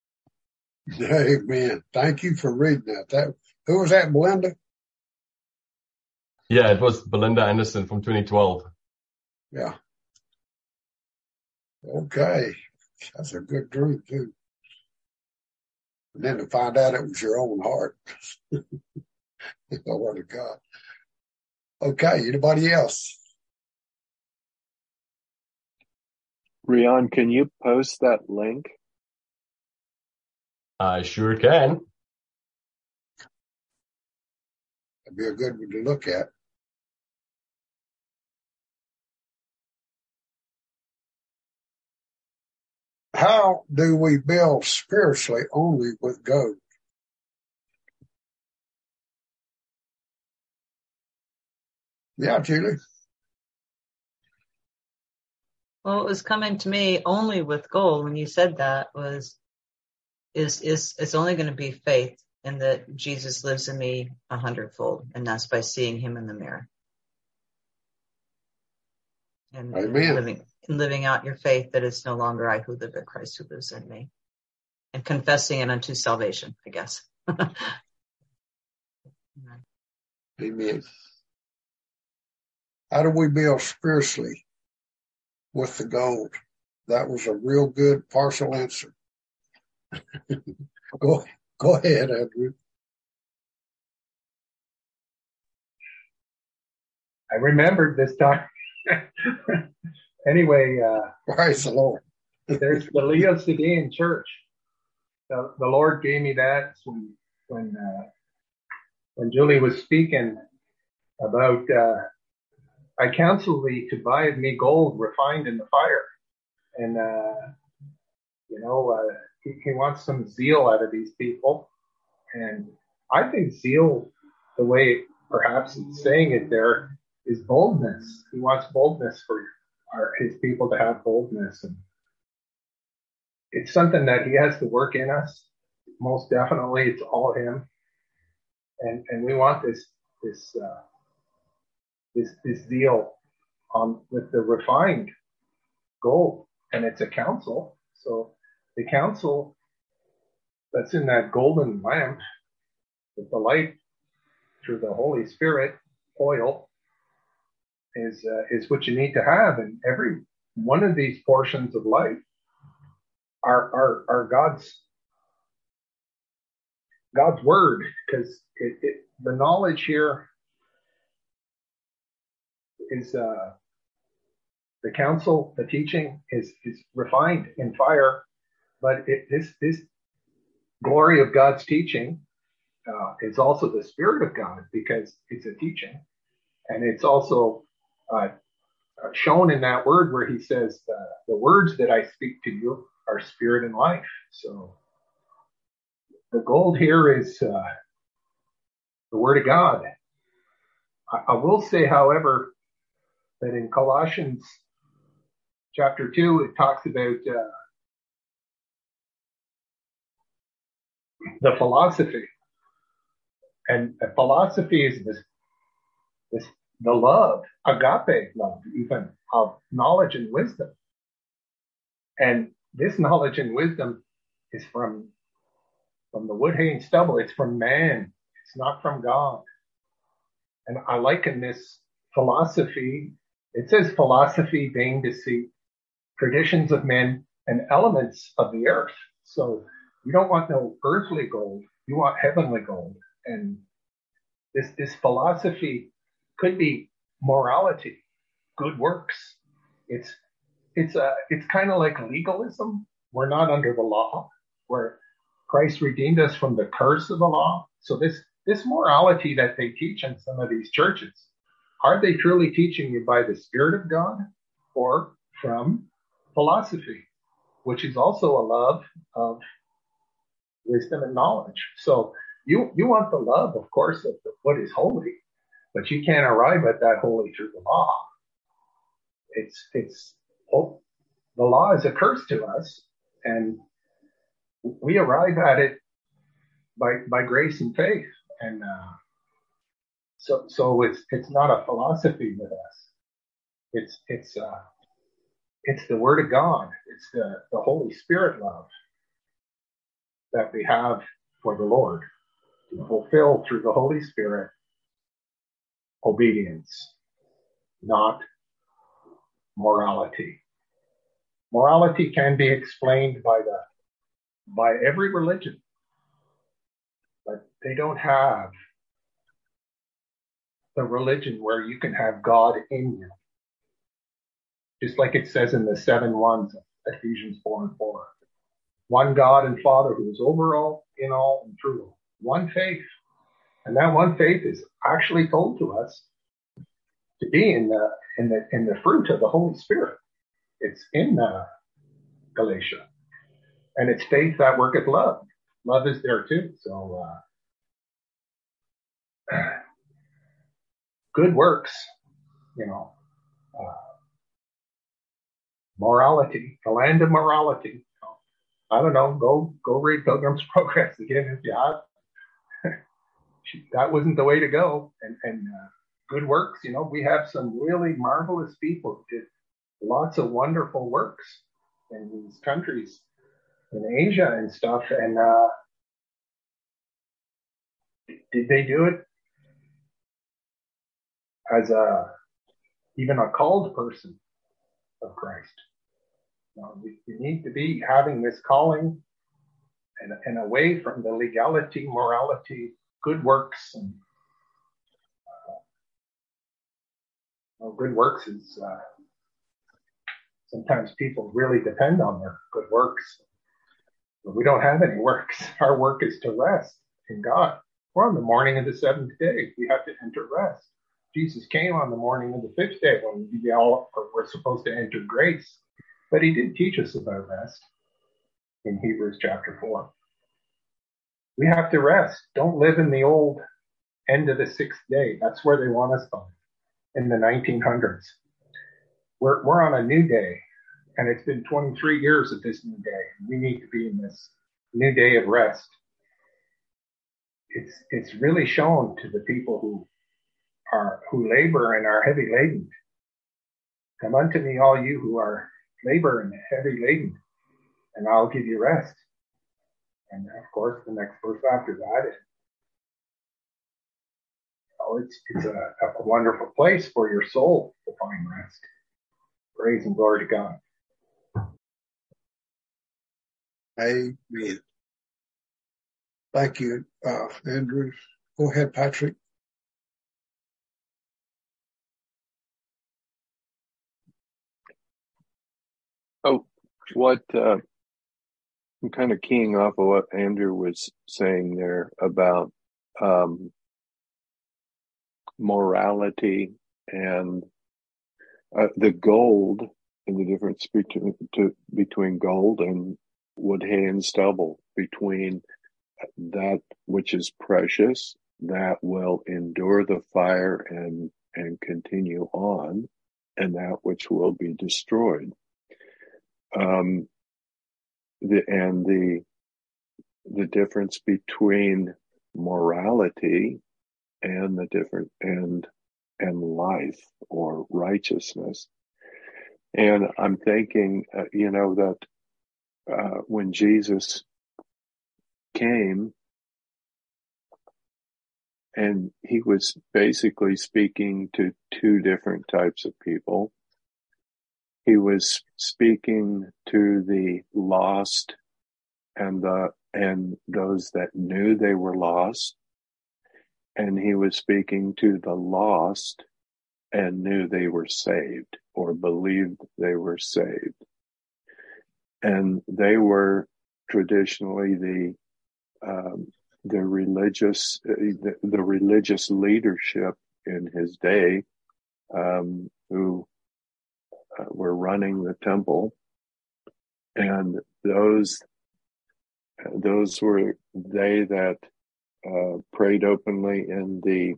Amen. Thank you for reading that. Who was that, Belinda? Yeah, it was Belinda Anderson from 2012. Yeah. Okay. That's a good dream, too. And then to find out it was your own heart. Glory to God. Okay, anybody else? Rian, can you post that link? I sure can. That'd be a good one to look at. How do we build spiritually only with gold? Yeah, Julie. Well, what was coming to me only with gold when you said that is it's only going to be faith in that Jesus lives in me 100-fold, and that's by seeing him in the mirror. And living out your faith that it's no longer I who live, but Christ who lives in me. And confessing it unto salvation, I guess. Amen. How do we build spiritually with the gold? That was a real good partial answer. Go ahead, Andrew. I remembered this time. Anyway, praise the Lord. There's the Laodicean church. The Lord gave me that when Julie was speaking about I counsel thee to buy of me gold refined in the fire. And he wants some zeal out of these people. And I think zeal, the way perhaps it's saying it there, is boldness. He wants boldness for his people to have boldness. And it's something that he has to work in us. Most definitely, it's all him. And we want this zeal with the refined gold. And it's a counsel. So the counsel that's in that golden lamp with the light through the Holy Spirit oil is what you need to have. And every one of these portions of life are God's word, because the knowledge here is the counsel, the teaching is refined in fire, but this glory of God's teaching is also the Spirit of God, because it's a teaching. And it's also shown in that word where he says, the words that I speak to you are spirit and life. So the gold here is the word of God. I will say, however, that in Colossians chapter 2, it talks about the philosophy. And philosophy is the love, agape love, even, of knowledge and wisdom. And this knowledge and wisdom is from the wood, hay, and stubble. It's from man. It's not from God. And I liken this philosophy. It says philosophy, vain deceit, traditions of men, and elements of the earth. So you don't want no earthly gold. You want heavenly gold. And this philosophy could be morality, good works. It's kind of like legalism. We're not under the law, where Christ redeemed us from the curse of the law. So this morality that they teach in some of these churches, are they truly teaching you by the Spirit of God or from philosophy, which is also a love of wisdom and knowledge? So you want the love, of course, of what is holy, but you can't arrive at that holy through the law. The law is a curse to us, and we arrive at it by grace and faith. And so it's not a philosophy with us. It's the Word of God. It's the Holy Spirit love that we have for the Lord to fulfill through the Holy Spirit obedience, not morality. Morality can be explained by every religion, but they don't have the religion where you can have God in you. Just like it says in the 7 ones of Ephesians 4:4. One God and Father who is over all, in all, and through all. One faith. And that one faith is actually told to us to be in the fruit of the Holy Spirit. It's in Galatia. And it's faith that worketh love. Love is there too. So good works, morality, the land of morality. I don't know, go read Pilgrim's Progress again if you have. That wasn't the way to go. And good works, we have some really marvelous people who did lots of wonderful works in these countries in Asia and stuff. And did they do it as even a called person of Christ? You need to be having this calling and away from the legality, morality, good works. And good works is sometimes people really depend on their good works. But we don't have any works. Our work is to rest in God. We're on the morning of the 7th day. We have to enter rest. Jesus came on the morning of the 5th day when we're supposed to enter grace. But he did teach us about rest in Hebrews chapter 4. We have to rest. Don't live in the old end of the 6th day. That's where they want us to live in the 1900s. We're on a new day, and it's been 23 years of this new day. We need to be in this new day of rest. It's really shown to the people who labor and are heavy laden. Come unto me, all you who are labor and heavy laden, and I'll give you rest. And of course, the next verse after that, it's a wonderful place for your soul to find rest. Praise and glory to God. Amen. Thank you, Andrew. Go ahead, Patrick. I'm kind of keying off of what Andrew was saying there about morality and the gold, and the difference between gold and wood, hay, and stubble, between that which is precious, that will endure the fire and continue on, and that which will be destroyed. The difference between morality and the different and life or righteousness. And I'm thinking, that when Jesus came, and he was basically speaking to two different types of people. He was speaking to the lost and those that knew they were lost, and he was speaking to the lost and knew they were saved or believed they were saved. And they were traditionally the religious leadership in his day, who were running the temple, and those were they that prayed openly in the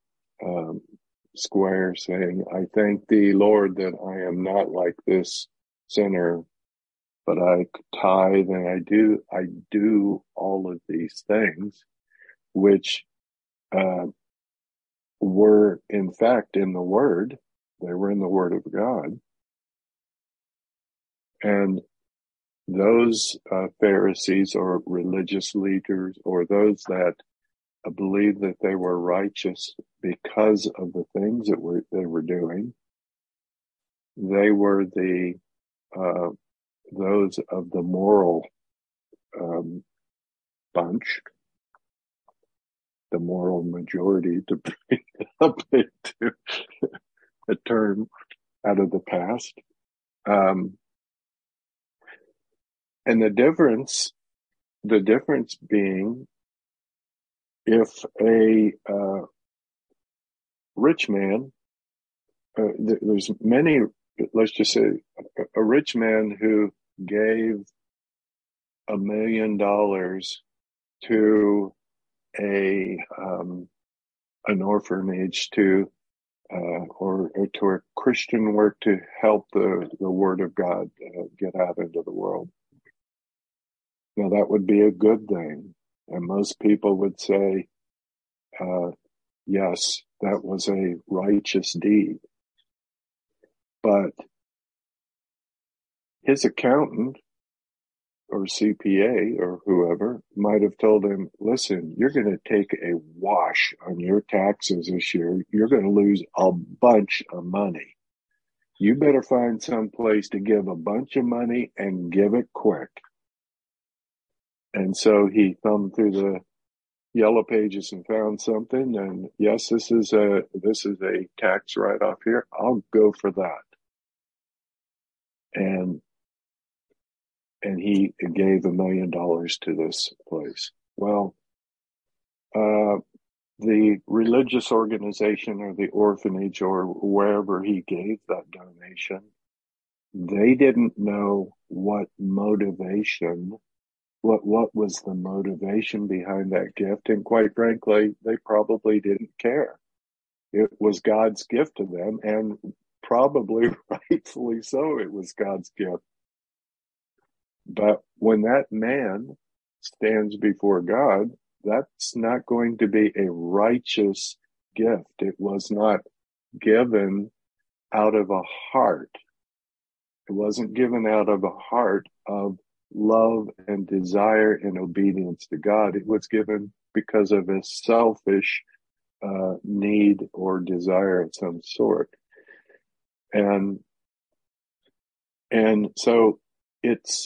square, saying, "I thank thee, Lord, that I am not like this sinner, but I tithe and I do all of these things," which were in fact in the Word. They were in the Word of God. And those Pharisees or religious leaders, or those that believed that they were righteous because of the things that they were doing, they were those of the moral bunch, the moral majority, to bring up into a term out of the past. And the difference being, if a rich man, there's many, let's just say a rich man who gave $1 million to an orphanage or to a Christian work to help the Word of God get out into the world. Now that would be a good thing, and most people would say, yes, that was a righteous deed. But his accountant or CPA or whoever might have told him, listen, you're going to take a wash on your taxes this year. You're going to lose a bunch of money. You better find some place to give a bunch of money and give it quick. And so he thumbed through the yellow pages and found something. And yes, this is a tax write-off here. I'll go for that. And he gave $1 million to this place. Well, the religious organization or the orphanage or wherever he gave that donation, they didn't know what was the motivation behind that gift. And quite frankly, they probably didn't care. It was God's gift to them, and probably rightfully so, it was God's gift. But when that man stands before God, that's not going to be a righteous gift. It was not given out of a heart. It wasn't given out of a heart of love and desire and obedience to God. It was given because of a selfish need or desire of some sort. And so it's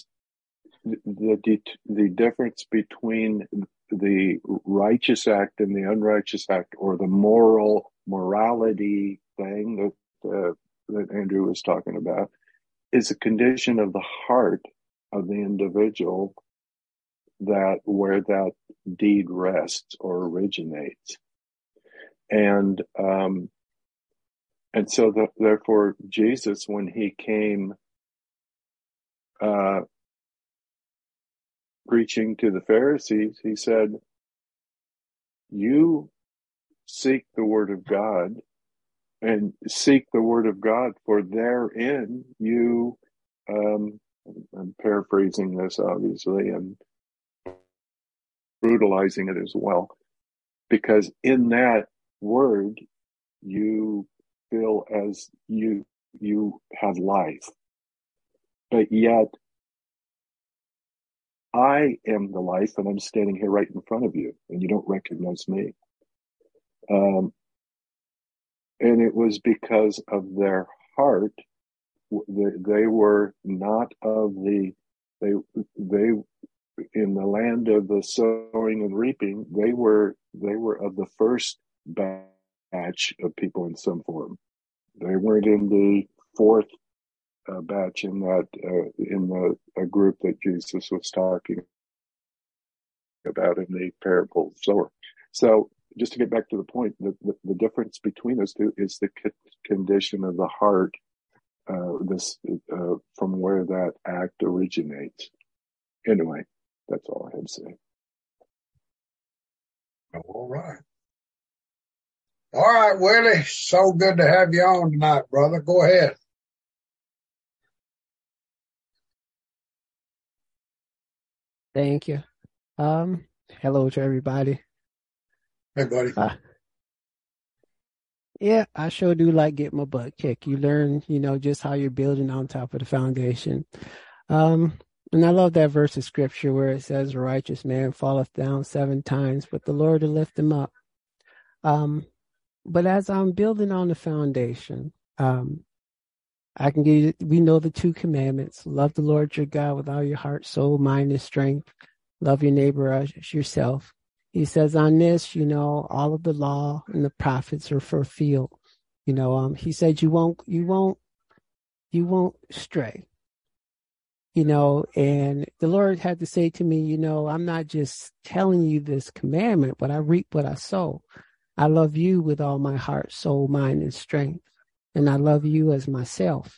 the difference between the righteous act and the unrighteous act, or the morality thing that Andrew was talking about, is a condition of the heart of the individual, that where that deed rests or originates. And so therefore Jesus, when he came preaching to the Pharisees, he said, you seek the word of God, and seek the word of God, for therein you, I'm paraphrasing this obviously and brutalizing it as well, because in that word you feel as you have life. But yet I am the life, and I'm standing here right in front of you, and you don't recognize me. And it was because of their heart. They were not of they in the land of the sowing and reaping. They were of the first batch of people in some form. They weren't in the fourth batch in that in the group that Jesus was talking about in the parable of the sower. So just to get back to the point, the difference between those two is the condition of the heart, from where that act originates. Anyway, that's all I had to say. All right. All right, Willie. So good to have you on tonight, brother. Go ahead. Thank you. Hello to everybody. Hey, buddy. Yeah, I sure do like getting my butt kicked. You learn, just how you're building on top of the foundation. And I love that verse of scripture where it says, a righteous man falleth down 7 times, but the Lord will lift him up. But as I'm building on the foundation, I can give you, we know the 2 commandments. Love the Lord your God with all your heart, soul, mind, and strength. Love your neighbor as yourself. He says on this, all of the law and the prophets are fulfilled. He said you won't stray. And the Lord had to say to me, I'm not just telling you this commandment, but I reap what I sow. I love you with all my heart, soul, mind, and strength. And I love you as myself.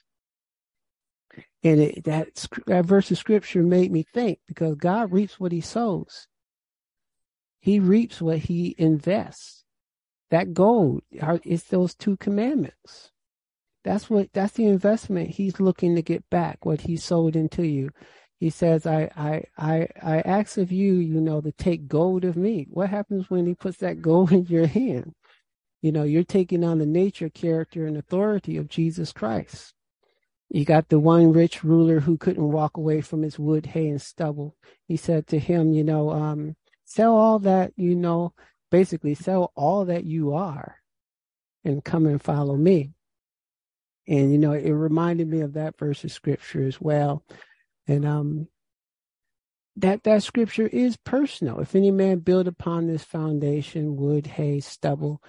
And that verse of scripture made me think, because God reaps what he sows. He reaps what he invests. That gold is those 2 commandments. That's the investment he's looking to get back, what he sowed into you. He says, I ask of you, to take gold of me. What happens when he puts that gold in your hand? You're taking on the nature, character, and authority of Jesus Christ. You got the one rich ruler who couldn't walk away from his wood, hay, and stubble. He said to him, sell all that, basically sell all that you are and come and follow me. And, it reminded me of that verse of scripture as well. And that scripture is personal. If any man build upon this foundation, wood, hay, stubble,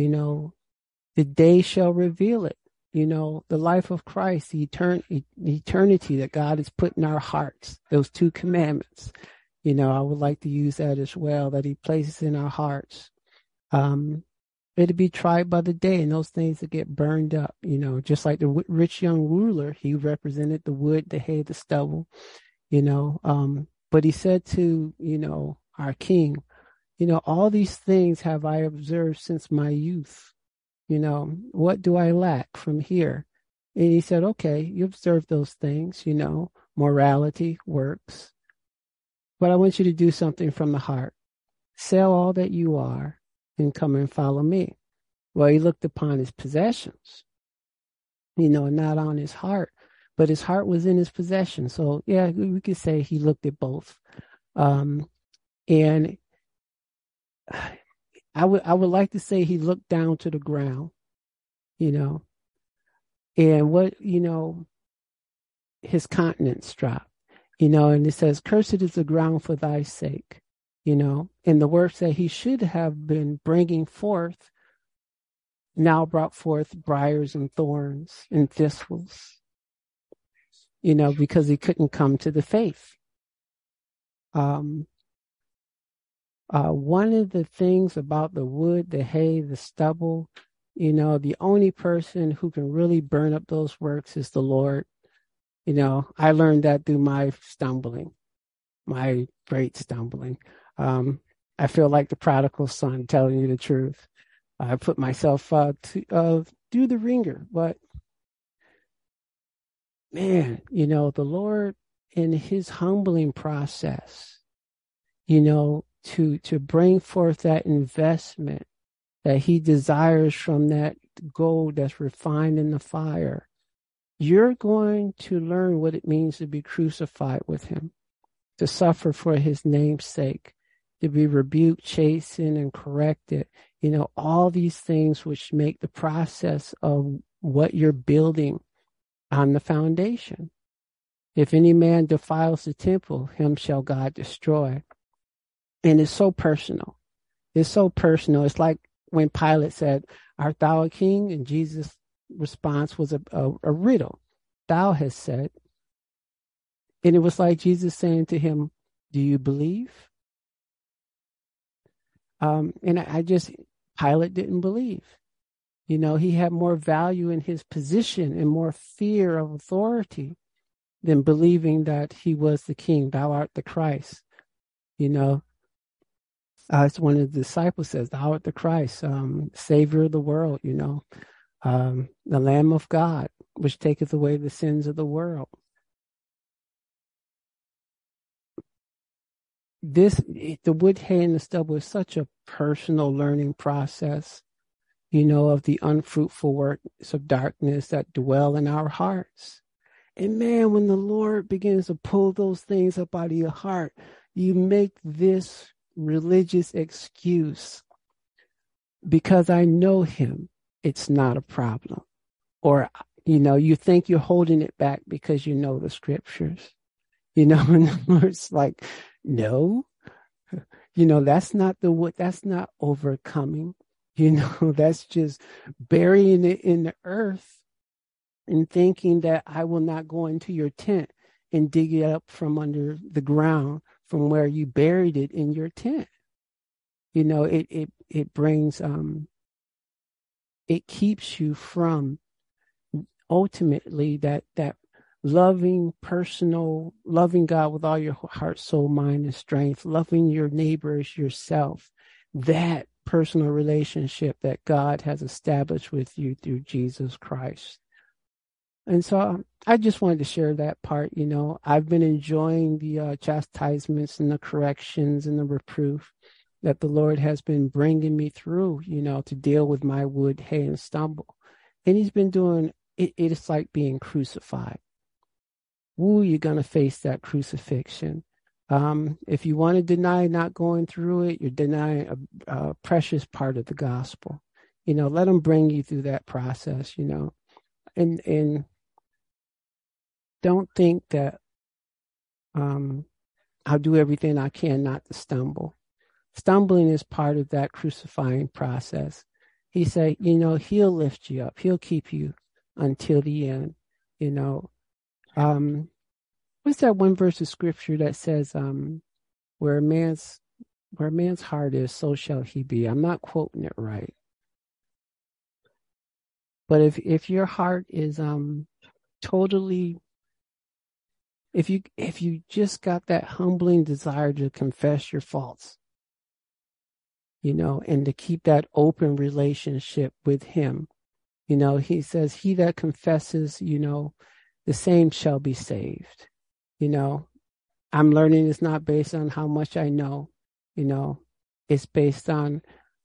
the day shall reveal it. The life of Christ, the eternity that God has put in our hearts, those 2 commandments. I would like to use that as well, that he places in our hearts. It'll be tried by the day, and those things that get burned up, just like the rich young ruler, he represented the wood, the hay, the stubble, but he said to, our king, all these things have I observed since my youth. What do I lack from here? And he said, okay, you observe those things, morality, works. But I want you to do something from the heart. Sell all that you are and come and follow me. Well, he looked upon his possessions, not on his heart, but his heart was in his possession. So yeah, we could say he looked at both. And I would like to say he looked down to the ground, and what, his countenance dropped, and it says, cursed is the ground for thy sake, and the word said he should have been bringing forth, now brought forth briars and thorns and thistles, because he couldn't come to the faith. One of the things about the wood, the hay, the stubble, the only person who can really burn up those works is the Lord. I learned that through my stumbling, my great stumbling. I feel like the prodigal son, telling you the truth. I put myself to do the ringer, but man, the Lord in his humbling process, to bring forth that investment that he desires from that gold that's refined in the fire, you're going to learn what it means to be crucified with him, to suffer for his name's sake, to be rebuked, chastened, and corrected. All these things which make the process of what you're building on the foundation. If any man defiles the temple, him shall God destroy. And it's so personal. It's so personal. It's like when Pilate said, "Art thou a king?" And Jesus' response was a riddle. "Thou hast said." And it was like Jesus saying to him, "Do you believe?" Pilate didn't believe. He had more value in his position and more fear of authority than believing that he was the king. "Thou art the Christ." It's one of the disciples says, "Thou art the Christ, Savior of the world, the Lamb of God, which taketh away the sins of the world." The wood, hay, and the stubble is such a personal learning process, of the unfruitful works of darkness that dwell in our hearts. And man, when the Lord begins to pull those things up out of your heart, you make this religious excuse: because I know him, it's not a problem. Or, you think you're holding it back because you know the scriptures. And the Lord's like, no, that's not that's not overcoming. That's just burying it in the earth and thinking that I will not go into your tent and dig it up from under the ground from where you buried it in your tent. It brings, it keeps you from ultimately that loving God with all your heart, soul, mind, and strength, loving your neighbor as yourself, that personal relationship that God has established with you through Jesus Christ. And so I just wanted to share that part. I've been enjoying the chastisements and the corrections and the reproof that the Lord has been bringing me through, to deal with my wood, hay, and stumble. And he's been doing it. It's like being crucified. Ooh, you're going to face that crucifixion. If you want to deny not going through it, you're denying a precious part of the gospel. Let him bring you through that process, and don't think that I'll do everything I can not to stumble. Stumbling is part of that crucifying process. He said, he'll lift you up. He'll keep you until the end. What's that one verse of scripture that says, where a man's heart is, so shall he be? I'm not quoting it right. But if your heart is totally, if you just got that humbling desire to confess your faults, and to keep that open relationship with him, he says, he that confesses, the same shall be saved. I'm learning it's not based on how much I know, it's based on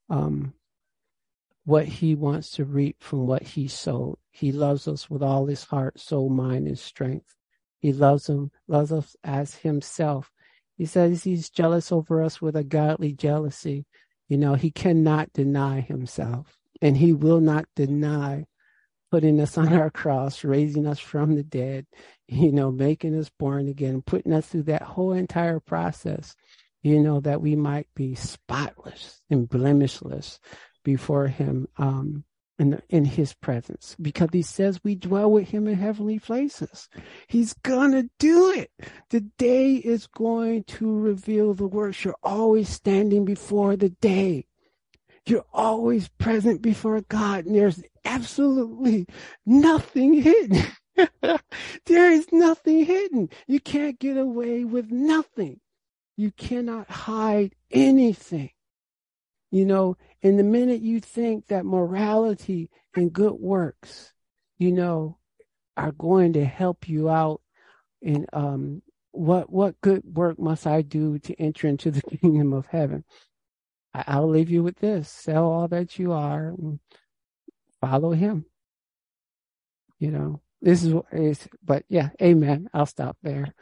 what he wants to reap from what he sowed. He loves us with all his heart, soul, mind, and strength. He loves us as himself. He says he's jealous over us with a godly jealousy. He cannot deny himself, and he will not deny putting us on our cross, raising us from the dead, making us born again, putting us through that whole entire process, that we might be spotless and blemishless before him. in his presence, because he says we dwell with him in heavenly places. He's gonna do it. The day is going to reveal the works. You're always standing before the day. You're always present before God, and there's absolutely nothing hidden. There is nothing hidden. You can't get away with nothing. You cannot hide anything. You know, and the minute you think that morality and good works, you know, are going to help you out in what good work must I do to enter into the kingdom of heaven? I'll leave you with this. Sell all that you are and follow him. You know, this is but yeah, amen. I'll stop there.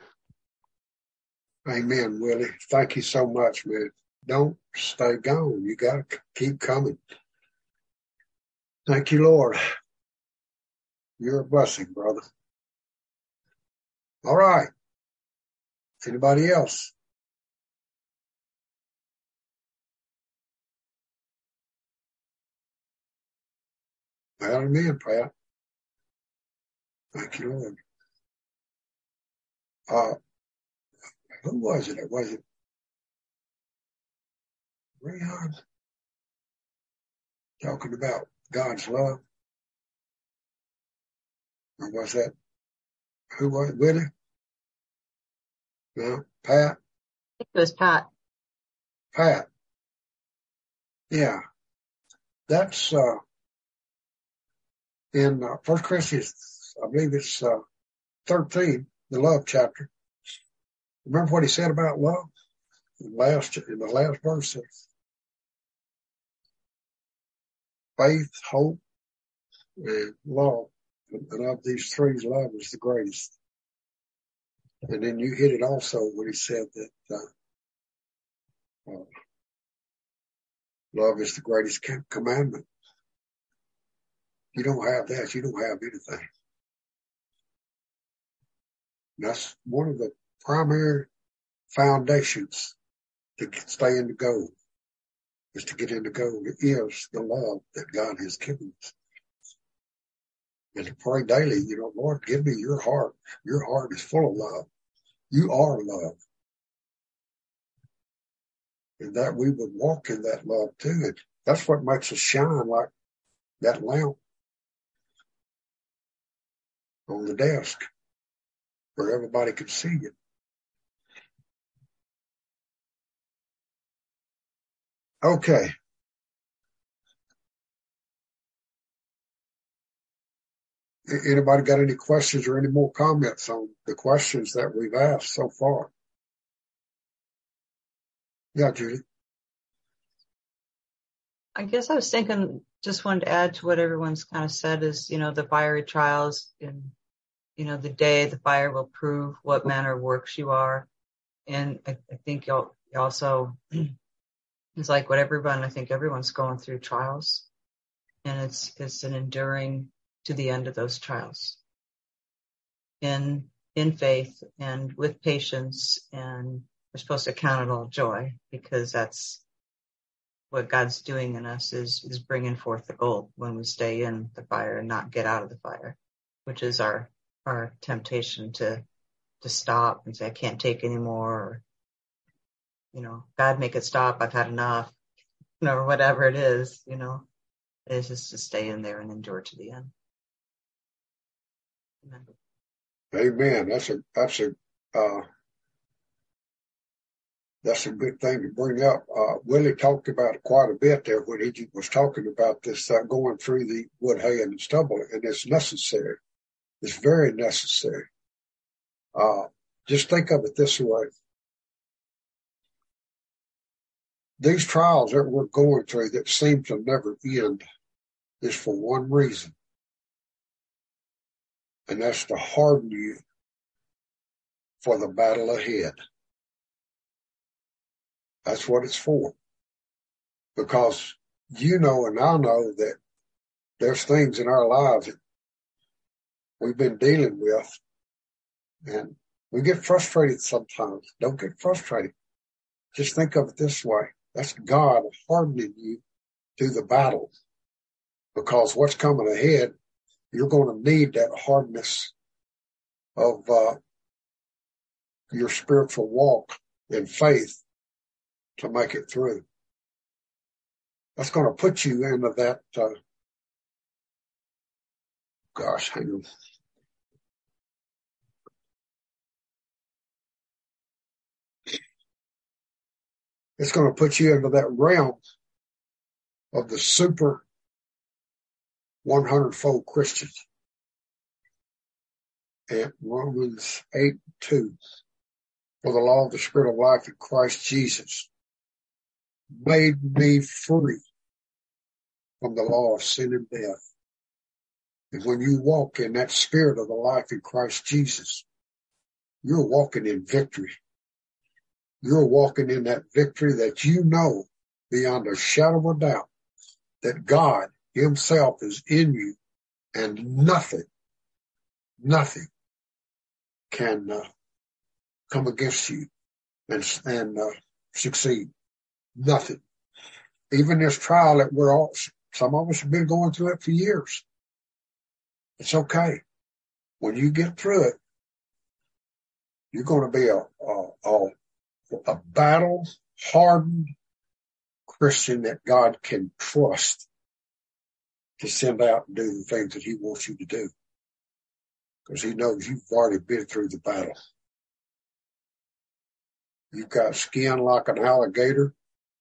Amen, Willie. Thank you so much, man. Don't stay gone. You got to keep coming. Thank you, Lord. You're a blessing, brother. All right. Anybody else? Well, amen, Pat. Thank you, Lord. Who was it? Was it Rehan talking about God's love? Or was that, who was it? Willie? No, Pat? It was Pat. Pat. Yeah. That's in 1 Corinthians, I believe it's 13, the love chapter. Remember what he said about love? In the last verse, faith, hope, and love. And of these three, love is the greatest. And then you hit it also when he said that love is the greatest commandment. You don't have that, you don't have anything. And that's one of the primary foundations to stay in the goal, is to get in the goal. It is the love that God has given us. And to pray daily, you know, Lord, give me your heart. Your heart is full of love. You are love. And that we would walk in that love too. And that's what makes us shine like that lamp on the desk where everybody can see it. Okay. Anybody got any questions or any more comments on the questions that we've asked so far? Yeah, Judy. I guess I was thinking, just wanted to add to what everyone's kind of said is, you know, the fiery trials and, you know, the day the fire will prove what manner of works you are. And I think you'll also, it's like I think everyone's going through trials, and it's an enduring to the end of those trials in faith and with patience, and we're supposed to count it all joy, because that's what God's doing in us, is bringing forth the gold when we stay in the fire and not get out of the fire, which is our temptation to stop and say, I can't take anymore, or, you know, God, make it stop. I've had enough, you know, or whatever it is, you know, it's just to stay in there and endure to the end. Amen. That's a good thing to bring up. Willie talked about it quite a bit there when he was talking about this going through the wood, hay, and stubble, and it's necessary. It's very necessary. Just think of it this way. These trials that we're going through that seem to never end is for one reason, and that's to harden you for the battle ahead. That's what it's for. Because you know and I know that there's things in our lives that we've been dealing with, and we get frustrated sometimes. Don't get frustrated. Just think of it this way. That's God hardening you through the battle. because what's coming ahead, you're going to need that hardness of your spiritual walk in faith to make it through. That's going to put you into that, hang on. It's going to put you into that realm of the super 100-fold Christian. And Romans 8:2, for the law of the Spirit of life in Christ Jesus made me free from the law of sin and death. And when you walk in that spirit of the life in Christ Jesus, you're walking in victory. You're walking in that victory that you know beyond a shadow of a doubt that God himself is in you, and nothing can come against you and succeed. Nothing. Even this trial that some of us have been going through it for years. It's okay. When you get through it, you're going to be a battle-hardened Christian that God can trust to send out and do the things that he wants you to do. Because he knows you've already been through the battle. You've got skin like an alligator.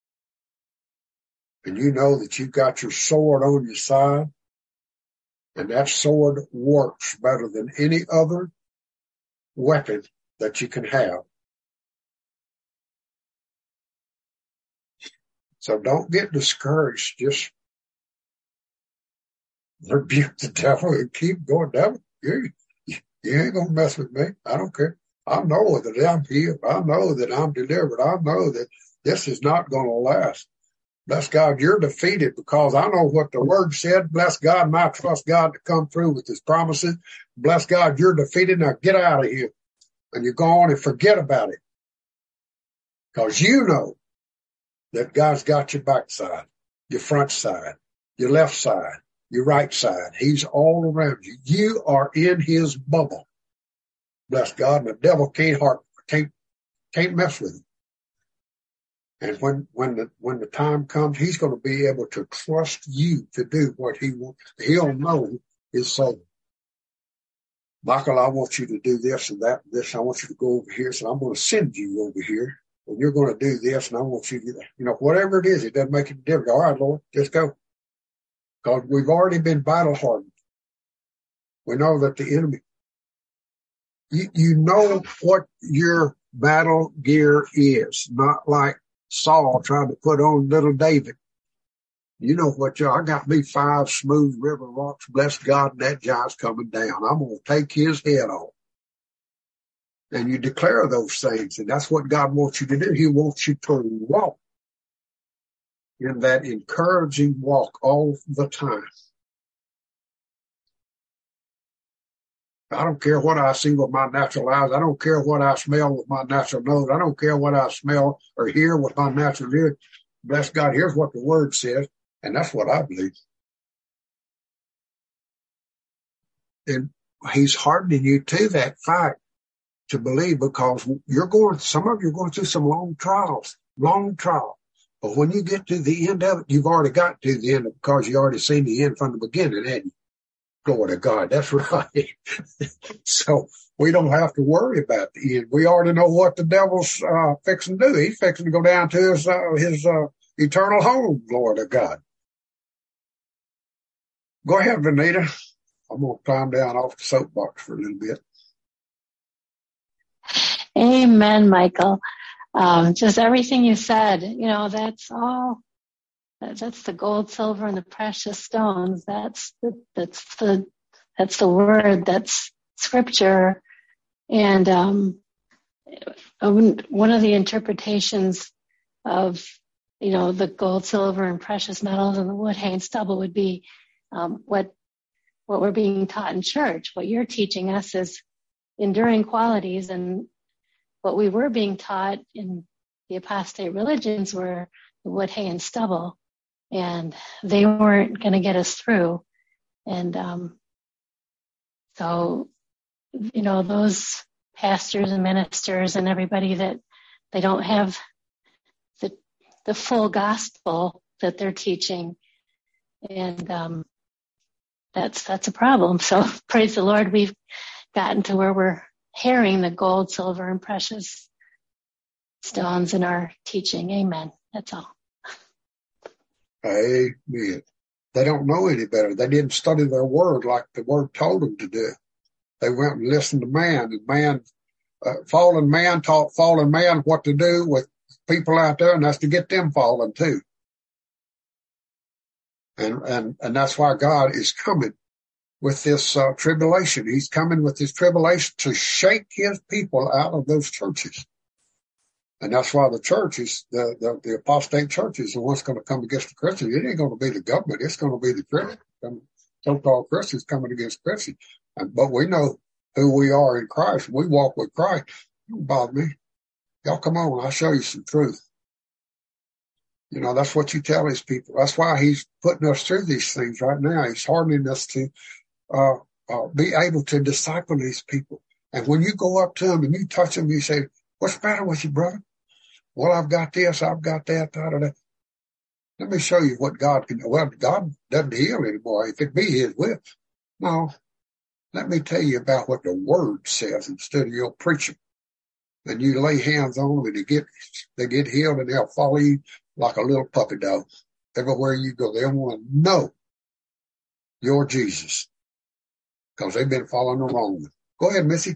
And you know that you've got your sword on your side. And that sword works better than any other weapon that you can have. So don't get discouraged. Just rebuke the devil and keep going. Devil, you ain't going to mess with me. I don't care. I know that I'm healed. I know that I'm delivered. I know that this is not going to last. Bless God, you're defeated because I know what the word said. Bless God, and I trust God to come through with his promises. Bless God, you're defeated. Now get out of here. And you go on and forget about it. Because you know that God's got your backside, your front side, your left side, your right side. He's all around you. You are in his bubble. Bless God, and the devil can't mess with you. And when the time comes, he's going to be able to trust you to do what he wants. He'll know his soul. Michael, I want you to do this and that, this. I want you to go over here. So I'm going to send you over here. And you're going to do this, and I want you to, whatever it is, it doesn't make any difference. All right, Lord, just go. Because we've already been battle hardened. We know that the enemy, you know what your battle gear is, not like Saul trying to put on little David. You know what, I got me 5 smooth river rocks. Bless God, and that giant's coming down. I'm going to take his head off. And you declare those things, and that's what God wants you to do. He wants you to walk in that encouraging walk all the time. I don't care what I see with my natural eyes. I don't care what I smell with my natural nose. I don't care what I smell or hear with my natural ear. Bless God, here's what the word says, and that's what I believe. And he's hardening you to that fact to believe, because some of you are going through some long trials. But when you get to the end of it, you've already got to the end of it because you already seen the end from the beginning, haven't you? Glory to God. That's right. So we don't have to worry about the end. We already know what the devil's fixing to do. He's fixing to go down to his eternal home. Glory to God. Go ahead, Vanita. I'm going to climb down off the soapbox for a little bit. Amen, Michael. Just everything you said, that's all. That's the gold, silver, and the precious stones. That's the word. That's scripture. And one of the interpretations of the gold, silver, and precious metals and the wood, hay, and stubble would be what we're being taught in church. What you're teaching us is enduring qualities, and what we were being taught in the apostate religions were the wood, hay, and stubble. and they weren't going to get us through. And so, those pastors and ministers and everybody that they don't have the full gospel that they're teaching, and that's a problem. So praise the Lord, we've gotten to where we're hearing the gold, silver, and precious stones in our teaching. Amen. That's all. Amen. They don't know any better. They didn't study their word like the word told them to do. They went and listened to man, and fallen man taught fallen man what to do with people out there, and that's to get them fallen too. And that's why God is coming with this tribulation. He's coming with this tribulation to shake his people out of those churches. And that's why the churches, the apostate churches, are what's going to come against the Christians. It ain't going to be the government. It's going to be the Christians, so-called Christians coming against Christians. But we know who we are in Christ. We walk with Christ. Don't bother me. Y'all come on. I'll show you some truth. That's what you tell these people. That's why he's putting us through these things right now. He's hardening us to be able to disciple these people. And when you go up to them and you touch them, you say, "What's the matter with you, brother?" "Well, I've got this, I've got that, that. Let me show you what God can do. Well, God doesn't heal anymore. If it be his will. No. Let me tell you about what the word says instead of your preaching. And you lay hands on them and they get healed, and they'll follow you like a little puppy dog. Everywhere you go, they want to know you're Jesus because they've been following the wrong one. Go ahead, Missy.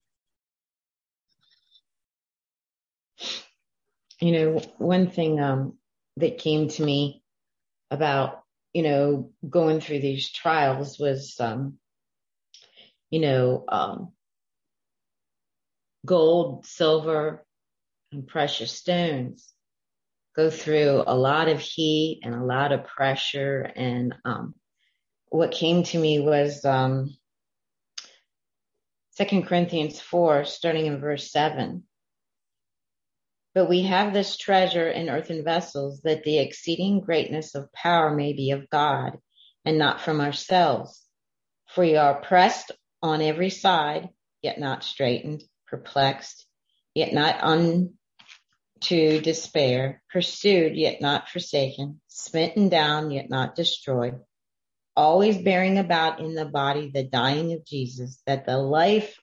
One thing that came to me about, going through these trials was, gold, silver, and precious stones go through a lot of heat and a lot of pressure. And what came to me was 2 Corinthians 4, starting in verse 7. "But we have this treasure in earthen vessels, that the exceeding greatness of power may be of God, and not from ourselves. For we are pressed on every side, yet not straitened, perplexed, yet not unto despair, pursued, yet not forsaken, smitten down, yet not destroyed, always bearing about in the body the dying of Jesus, that the life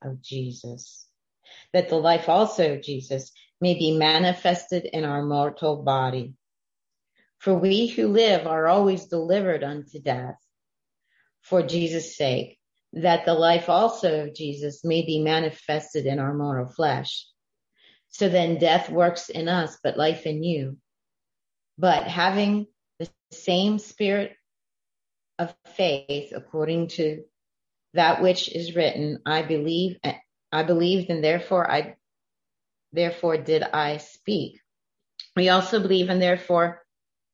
also of Jesus may be manifested in our mortal body. For we who live are always delivered unto death for Jesus' sake, that the life also of Jesus may be manifested in our mortal flesh. So then death works in us, but life in you. But having the same spirit of faith, according to that which is written, I believed, and therefore did I speak. We also believe, and therefore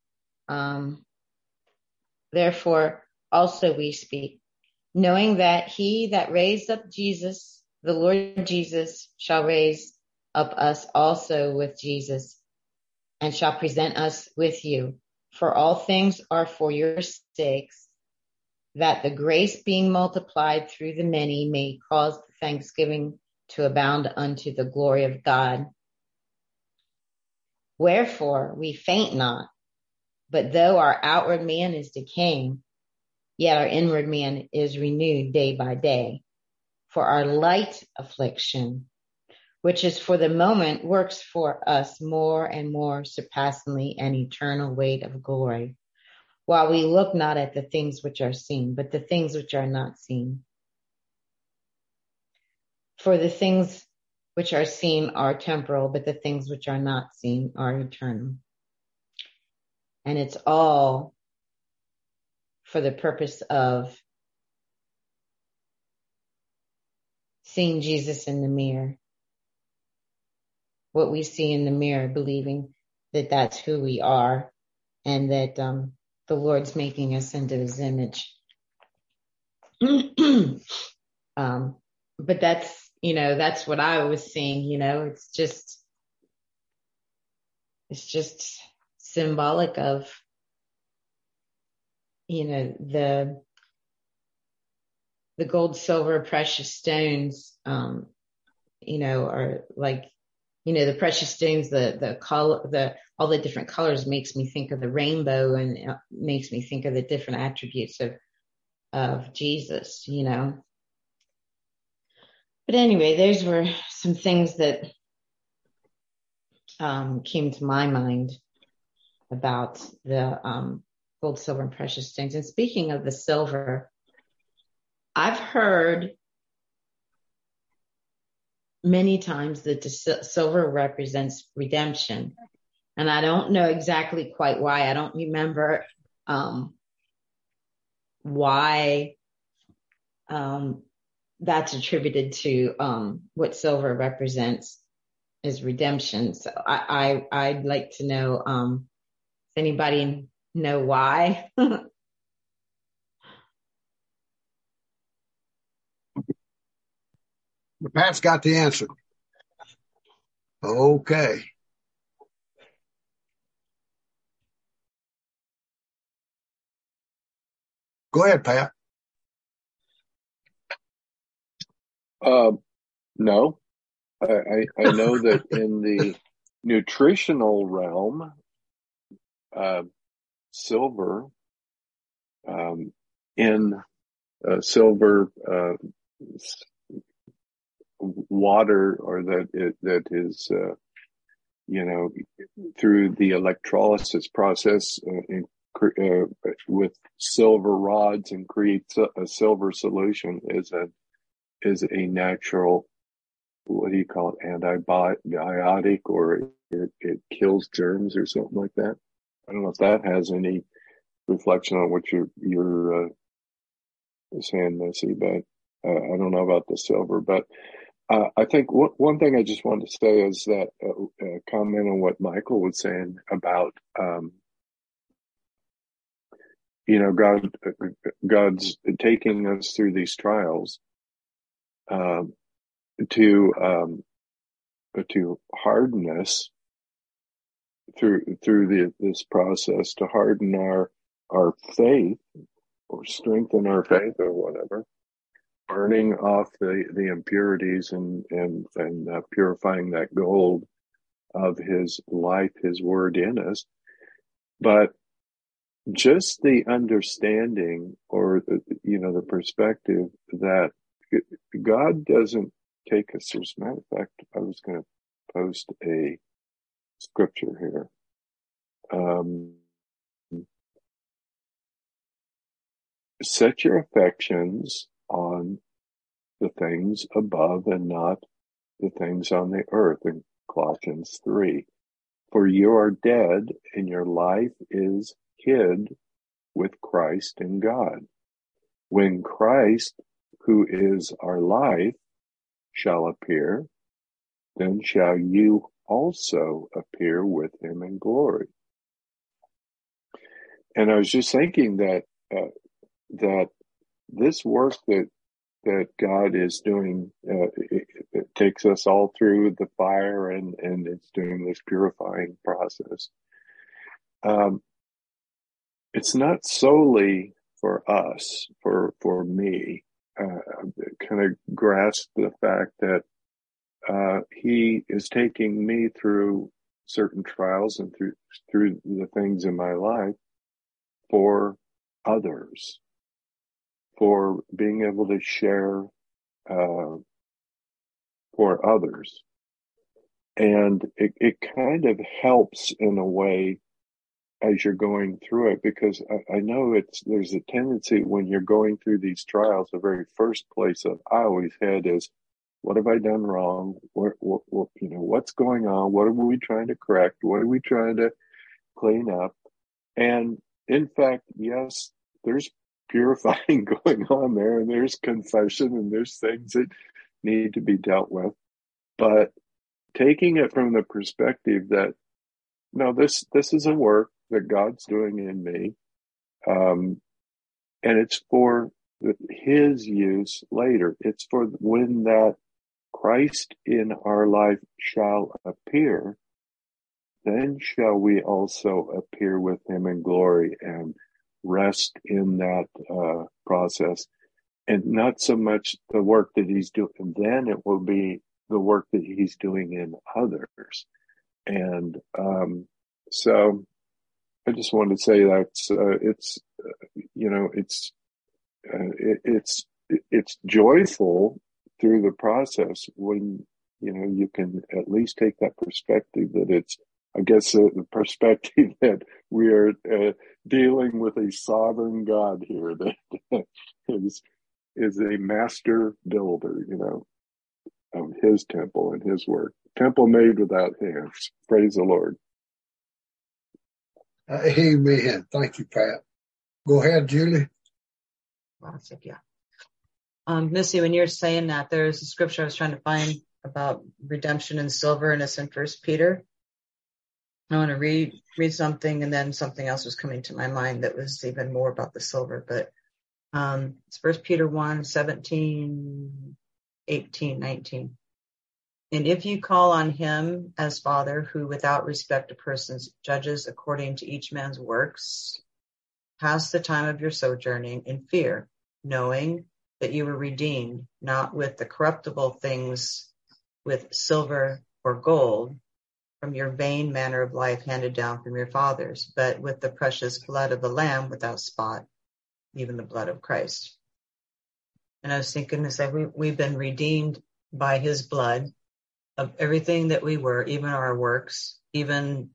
also we speak, knowing that he that raised up Jesus, the Lord Jesus, shall raise up us also with Jesus, and shall present us with you. For all things are for your sakes, that the grace being multiplied through the many may cause the thanksgiving to abound unto the glory of God. Wherefore we faint not, but though our outward man is decaying, yet our inward man is renewed day by day. For our light affliction, which is for the moment, works for us more and more surpassingly an eternal weight of glory, while we look not at the things which are seen, but the things which are not seen. For the things which are seen are temporal, but the things which are not seen are eternal. And it's all for the purpose of seeing Jesus in the mirror. What we see in the mirror, believing that that's who we are, and that the Lord's making us into his image. But that's what I was seeing, it's just symbolic of the gold, silver, precious stones, are like, the precious stones, the color, all the different colors makes me think of the rainbow, and it makes me think of the different attributes of Jesus, But anyway, those were some things that came to my mind about the gold, silver, and precious stones. And speaking of the silver, I've heard many times that the silver represents redemption. And I don't know exactly quite why. I don't remember why that's attributed to what silver represents as redemption. So I'd like to know, does anybody know why? Pat's got the answer. Okay. Go ahead, Pat. No, I know that in the nutritional realm, silver, in silver water, or that is, through the electrolysis process with silver rods and creates a silver solution is a natural, what do you call it, antibiotic, or it kills germs or something like that. I don't know if that has any reflection on what you're saying, Missy, but I don't know about the silver. But I think one thing I just wanted to say is that comment on what Michael was saying about God's taking us through these trials to harden us through this process, to harden our faith, or strengthen our faith, or whatever, burning off the impurities and purifying that gold of His life, His word in us. But just the understanding, or the perspective that God doesn't take us. As a matter of fact, I was going to post a scripture here. Set your affections on the things above and not the things on the earth, in Colossians 3. For you are dead, and your life is hid with Christ in God. When Christ, who is our life, shall appear, then shall you also appear with Him in glory. And I was just thinking that this work that God is doing, it takes us all through the fire, and it's doing this purifying process. It's not solely for us, for me, kind of grasp the fact that He is taking me through certain trials and through the things in my life for others, for being able to share for others. And it kind of helps in a way as you're going through it, because I know there's a tendency when you're going through these trials, the very first place that I always had is, what have I done wrong? What's going on? What are we trying to correct? What are we trying to clean up? And in fact, yes, there's purifying going on there, and there's confession, and there's things that need to be dealt with. But taking it from the perspective that, no, this is a work that God's doing in me, and it's for His use later. It's for when that Christ in our life shall appear, then shall we also appear with Him in glory. And rest in that process, and not so much the work that he's doing. And then it will be the work that he's doing in others. And so I just wanted to say that's it's joyful through the process when you can at least take that perspective that it's, I guess, the perspective that we are dealing with a sovereign God here that is a master builder, of his temple and his work. Temple made without hands. Praise the Lord. Amen. Thank you, Pat. Go ahead, Julie. Missy, when you're saying that, there's a scripture I was trying to find about redemption in silver, and it's in 1 Peter. I want to read something, and then something else was coming to my mind that was even more about the silver. But it's 1 Peter 1, 17, 18, 19. And if you call on him as Father, who without respect of persons judges according to each man's works, pass the time of your sojourning in fear, knowing that you were redeemed, not with the corruptible things, with silver or gold, from your vain manner of life handed down from your fathers, but with the precious blood of the Lamb without spot, even the blood of Christ. And I was thinking, it's like we've been redeemed by his blood of everything that we were, even our works, even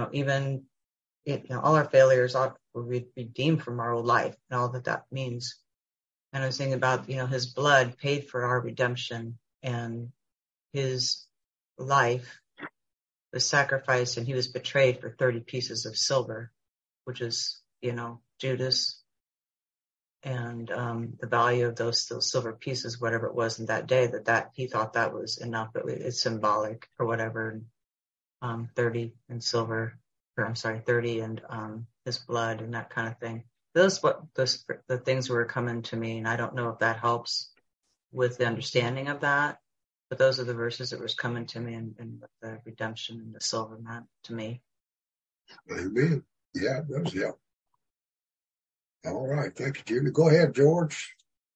all our failures were redeemed from our old life and all that means. And I was thinking about, his blood paid for our redemption, and his life was sacrificed, and he was betrayed for 30 pieces of silver, which is, Judas. And the value of those still silver pieces, whatever it was in that day, that he thought that was enough, but it's symbolic or whatever. 30 and silver, 30 and his blood and that kind of thing. The things were coming to me, and I don't know if that helps with the understanding of that, but those are the verses that was coming to me, and the redemption and the silver meant to me. Amen. Yeah, it does help. All right. Thank you, Julie. Go ahead, George.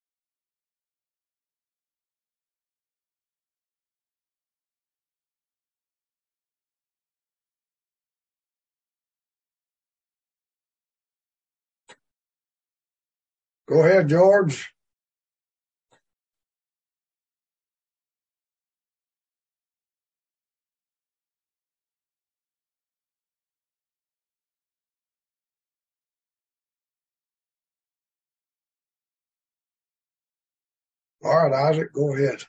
Go ahead, George. All right, Isaac, go ahead.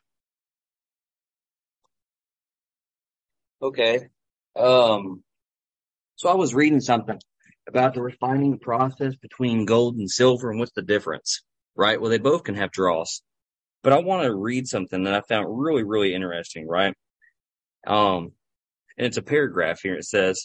Okay. So I was reading something about the refining process between gold and silver and what's the difference, right? Well, they both can have dross, but I want to read something that I found really, really interesting, right? And it's a paragraph here. It says,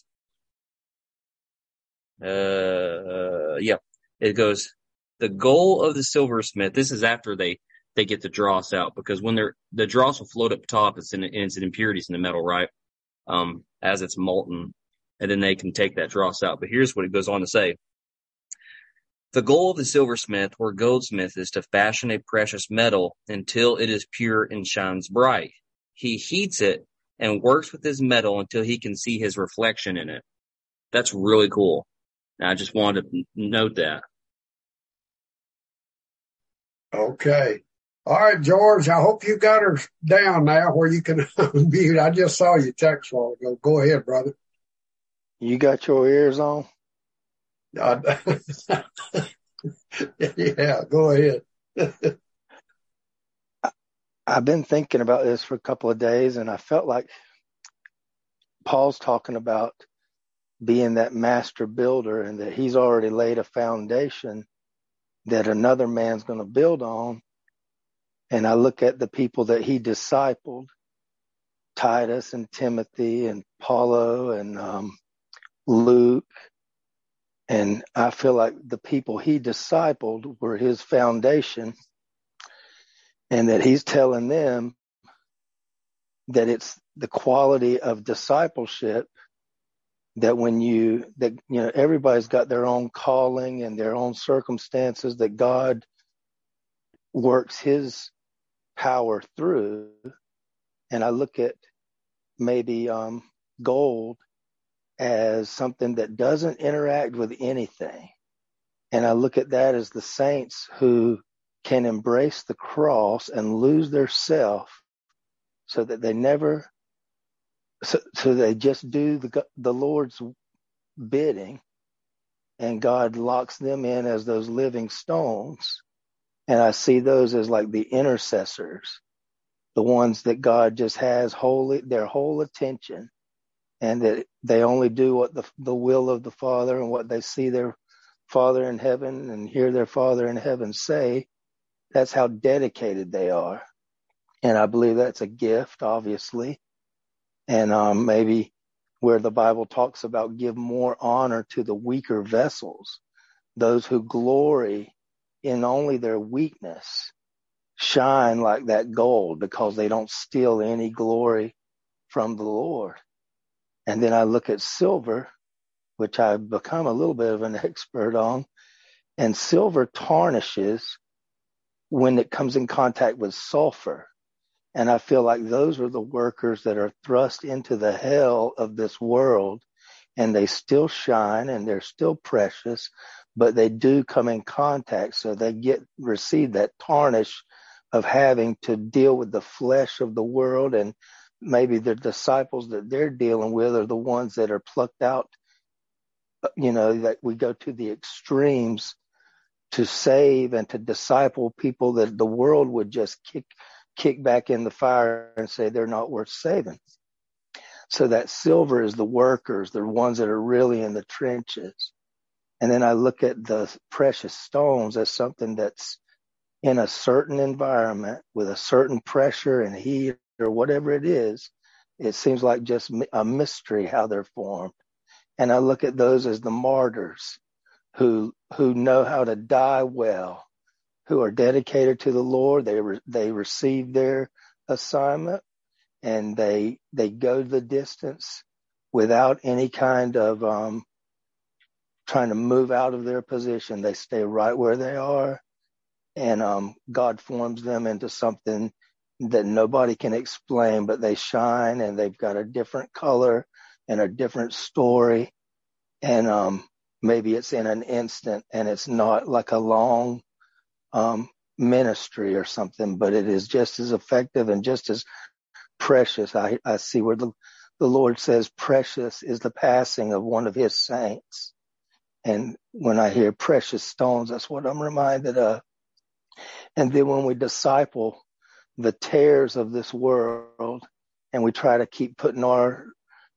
it goes, the goal of the silversmith, this is after they get the dross out, because when the dross will float up top, it's impurities in the metal, right? As it's molten, and then they can take that dross out. But here's what it goes on to say. The goal of the silversmith or goldsmith is to fashion a precious metal until it is pure and shines bright. He heats it and works with his metal until he can see his reflection in it. That's really cool. And I just wanted to note that. Okay. All right, George, I hope you got her down now where you can unmute. I just saw you text a while ago. Go ahead, brother. You got your ears on? Yeah, go ahead. I've been thinking about this for a couple of days, and I felt like Paul's talking about being that master builder, and that he's already laid a foundation that another man's going to build on. And I look at the people that he discipled, Titus and Timothy and Paulo and Luke. And I feel like the people he discipled were his foundation, and that he's telling them that it's the quality of discipleship that everybody's got their own calling and their own circumstances, that God works his power through. And I look at maybe gold as something that doesn't interact with anything. And I look at that as the saints who can embrace the cross and lose their self, so that they never, so they just do the Lord's bidding, and God locks them in as those living stones. And I see those as like the intercessors, the ones that God just has their whole attention, and that they only do what the will of the Father and what they see their Father in heaven and hear their Father in heaven say. That's how dedicated they are. And I believe that's a gift, obviously. And maybe where the Bible talks about give more honor to the weaker vessels, those who glory in only their weakness shine like that gold, because they don't steal any glory from the Lord. And then I look at silver, which I've become a little bit of an expert on, and silver tarnishes when it comes in contact with sulfur. And I feel like those are the workers that are thrust into the hell of this world, and they still shine and they're still precious, but they do come in contact. So they receive that tarnish of having to deal with the flesh of the world, and maybe the disciples that they're dealing with are the ones that are plucked out, that we go to the extremes to save and to disciple people that the world would just kick back in the fire and say they're not worth saving. So that silver is the workers, the ones that are really in the trenches. And then I look at the precious stones as something that's in a certain environment with a certain pressure and heat or whatever it is. It seems like just a mystery how they're formed. And I look at those as the martyrs who know how to die well, who are dedicated to the Lord. They receive their assignment, and they go the distance without any kind of trying to move out of their position. They stay right where they are, and God forms them into something that nobody can explain, but they shine, and they've got a different color and a different story. And maybe it's in an instant, and it's not like a long ministry or something, but it is just as effective and just as precious. I see where the Lord says precious is the passing of one of his saints. And when I hear precious stones, that's what I'm reminded of. And then when we disciple the tares of this world, and we try to keep putting our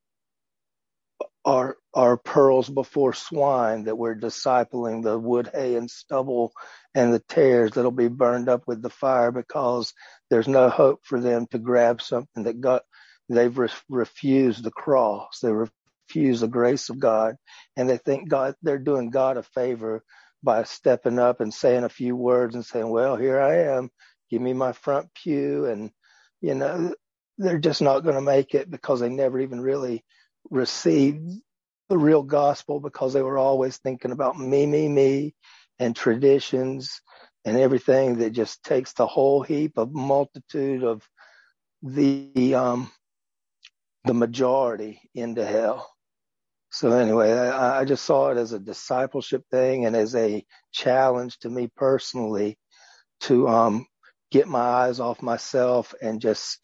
pearls before swine, that we're discipling the wood, hay, and stubble and the tares that'll be burned up with the fire, because there's no hope for them to grab something that they've refused the cross. They refuse the grace of God, and they think they're doing God a favor by stepping up and saying a few words and saying, well, here I am, give me my front pew. And, they're just not going to make it, because they never even really received the real gospel, because they were always thinking about me, and traditions and everything that just takes the whole heap of multitude of the majority into hell. So anyway, I just saw it as a discipleship thing and as a challenge to me personally to get my eyes off myself and just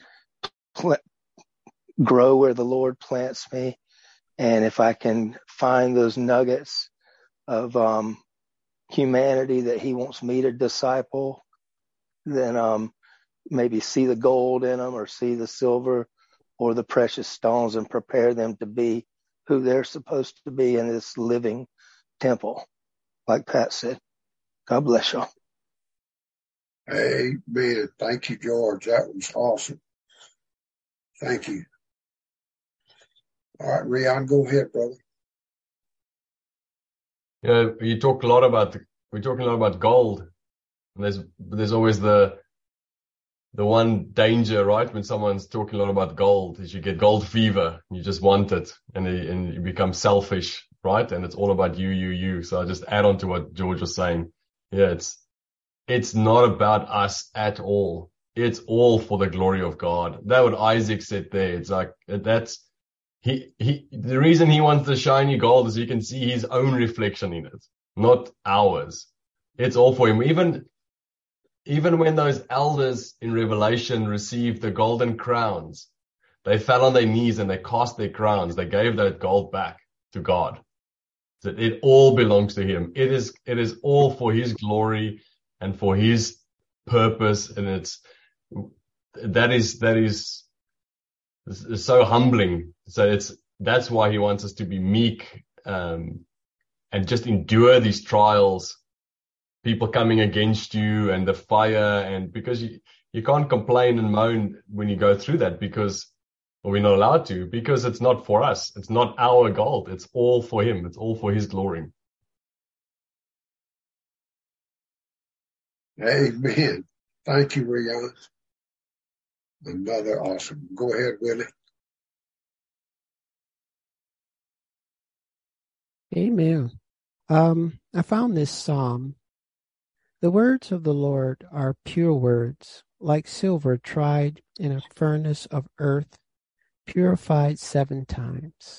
grow where the Lord plants me. And if I can find those nuggets of humanity that he wants me to disciple, then maybe see the gold in them or see the silver or the precious stones and prepare them to be who they're supposed to be in this living temple, like Pat said. God bless y'all. Amen. Thank you, George. That was awesome. Thank you. All right, Rion, go ahead, brother. Yeah, we're talking a lot about gold. And there's always the the one danger, right, when someone's talking a lot about gold is you get gold fever. You just want it, and you become selfish, right? And it's all about you. So I just add on to what George was saying. Yeah, it's not about us at all. It's all for the glory of God. That's what Isaac said there. It's like, the reason he wants the shiny gold is he can see his own reflection in it, not ours. It's all for him. Even when those elders in Revelation received the golden crowns, they fell on their knees and they cast their crowns. They gave that gold back to God. So it all belongs to him. It is all for his glory and for his purpose. And that is so humbling. So that's why he wants us to be meek, and just endure these trials, people coming against you and the fire, and because you can't complain and moan when you go through that we're not allowed to, because it's not for us. It's not our gold. It's all for him. It's all for his glory. Amen. Thank you, Rion. Another awesome. Go ahead, Willie. Amen. I found this psalm. The words of the Lord are pure words, like silver tried in a furnace of earth, purified 7 times.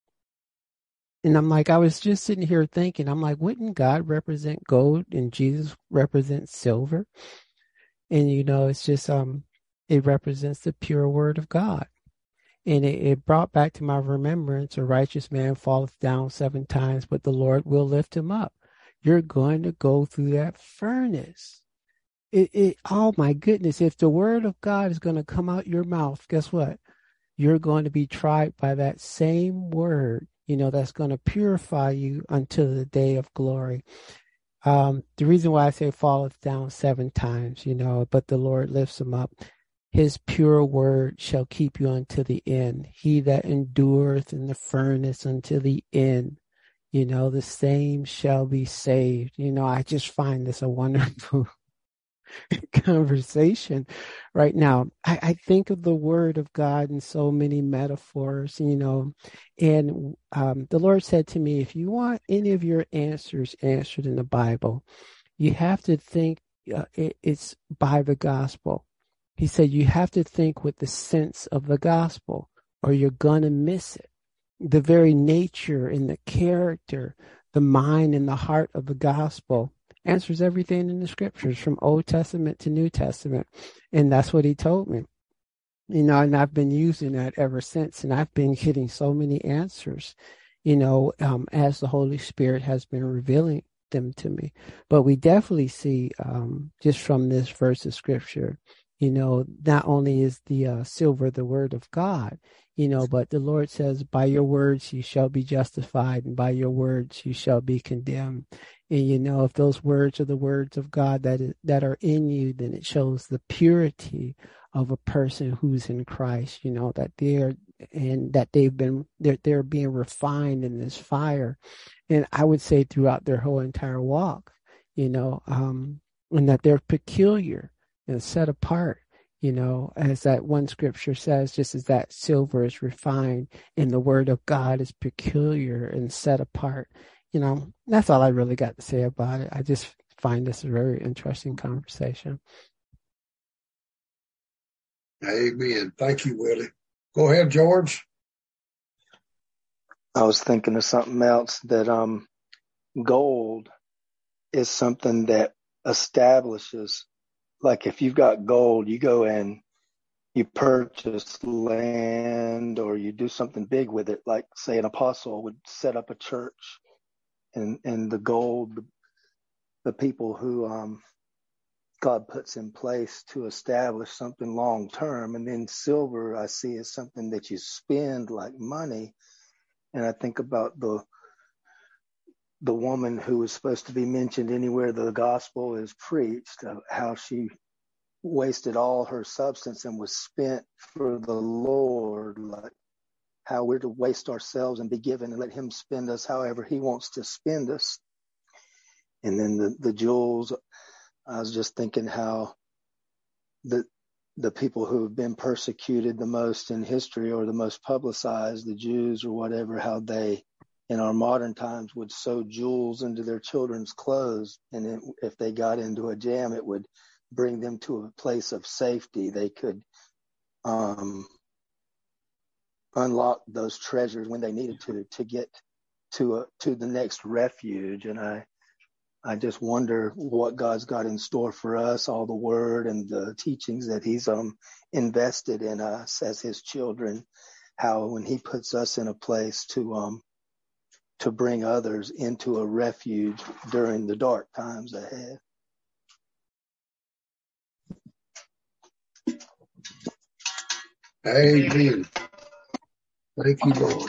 And I was just sitting here thinking, wouldn't God represent gold and Jesus represents silver? And, it's just, it represents the pure word of God. And it brought back to my remembrance, a righteous man falleth down 7 times, but the Lord will lift him up. You're going to go through that furnace. Oh my goodness, if the word of God is going to come out your mouth, guess what? You're going to be tried by that same word, that's going to purify you until the day of glory. The reason why I say falleth down 7 times, but the Lord lifts him up. His pure word shall keep you until the end. He that endureth in the furnace until the end, the same shall be saved. I just find this a wonderful conversation right now. I think of the word of God in so many metaphors, and the Lord said to me, if you want any of your answers answered in the Bible, you have to think it's by the gospel. He said you have to think with the sense of the gospel, or you're going to miss it. The very nature and the character, the mind and the heart of the gospel answers everything in the scriptures from Old Testament to New Testament. And that's what he told me. And I've been using that ever since. And I've been getting so many answers, as the Holy Spirit has been revealing them to me. But we definitely see, just from this verse of scripture, not only is the silver the word of God, but the Lord says, by your words you shall be justified, and by your words you shall be condemned. And if those words are the words of God that are in you, then it shows the purity of a person who's in Christ, that they're being refined in this fire. And I would say throughout their whole entire walk, and that they're peculiar and set apart, as that one scripture says, just as that silver is refined and the word of God is peculiar and set apart. That's all I really got to say about it. I just find this a very interesting conversation. Amen. Thank you, Willie. Go ahead, George. I was thinking of something else, that gold is something that establishes, like if you've got gold, you go and you purchase land or you do something big with it, like say an apostle would set up a church, and the gold, the people who God puts in place to establish something long term. And then silver I see is something that you spend like money. And I think about the woman who was supposed to be mentioned anywhere the gospel is preached, how she wasted all her substance and was spent for the Lord, like how we're to waste ourselves and be given and let him spend us however he wants to spend us. And then the jewels, I was just thinking how the people who have been persecuted the most in history or the most publicized, the Jews or whatever, how they in our modern times would sew jewels into their children's clothes. And if they got into a jam, it would bring them to a place of safety. They could unlock those treasures when they needed to get to the next refuge. And I just wonder what God's got in store for us, all the word and the teachings that he's invested in us as his children, how when he puts us in a place to bring others into a refuge during the dark times ahead. Amen. Thank you, Lord.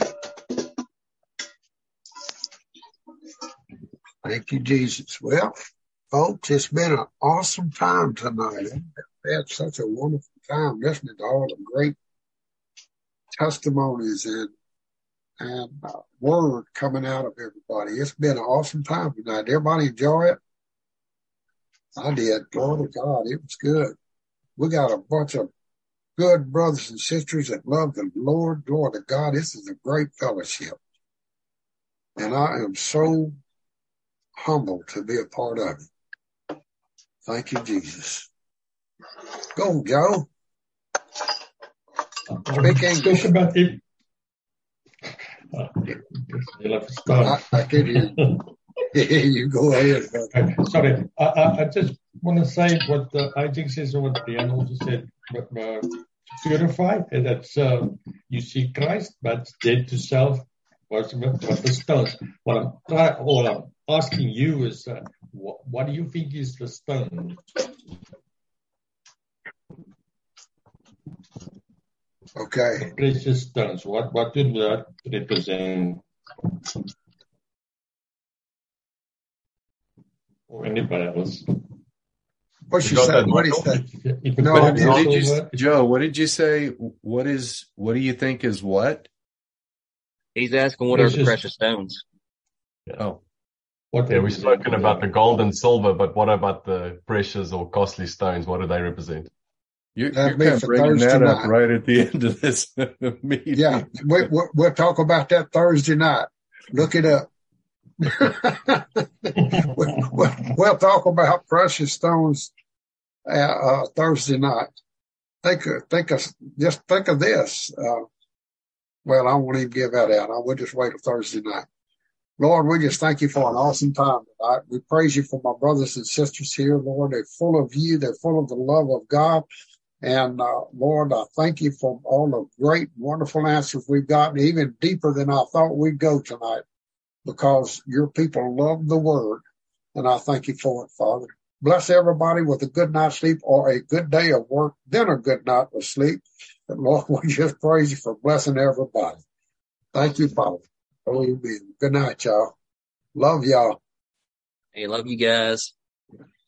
Thank you, Jesus. Well, folks, it's been an awesome time tonight. I've had such a wonderful time listening to all the great testimonies and word coming out of everybody. It's been an awesome time tonight. Everybody enjoy it? I did. Glory to God. It was good. We got a bunch of good brothers and sisters that love the Lord. Glory to God. This is a great fellowship. And I am so humbled to be a part of it. Thank you, Jesus. Go, Joe. Speak English. About it. I can hear you. You go ahead. Okay, sorry, I just want to say what Isaac says, or what Brian also said. To purify, and that's you see Christ, but dead to self. What the stones? What I'm asking you is, what do you think is the stone? Okay. The precious stones. What do that represent? Or anybody else? What you said? What did he say? No, Joe, what did you say? What do you think is what? He's asking what are the precious stones? Oh. We've spoken about the gold and silver, but what about the precious or costly stones? What do they represent? You're kind of bringing that up right at the end of this meeting. Yeah, we'll talk about that Thursday night. Look it up. We'll talk about precious stones Thursday night. Think of this. Well, I won't even give that out. I will just wait till Thursday night. Lord, we just thank you for an awesome time tonight. We praise you for my brothers and sisters here, Lord. They're full of you. They're full of the love of God. And Lord, I thank you for all the great, wonderful answers we've gotten, even deeper than I thought we'd go tonight, because your people love the word. And I thank you for it, Father. Bless everybody with a good night's sleep or a good day of work, then a good night of sleep. And Lord, we just praise you for blessing everybody. Thank you, Father. Amen. Good night, y'all. Love y'all. Hey, love you guys.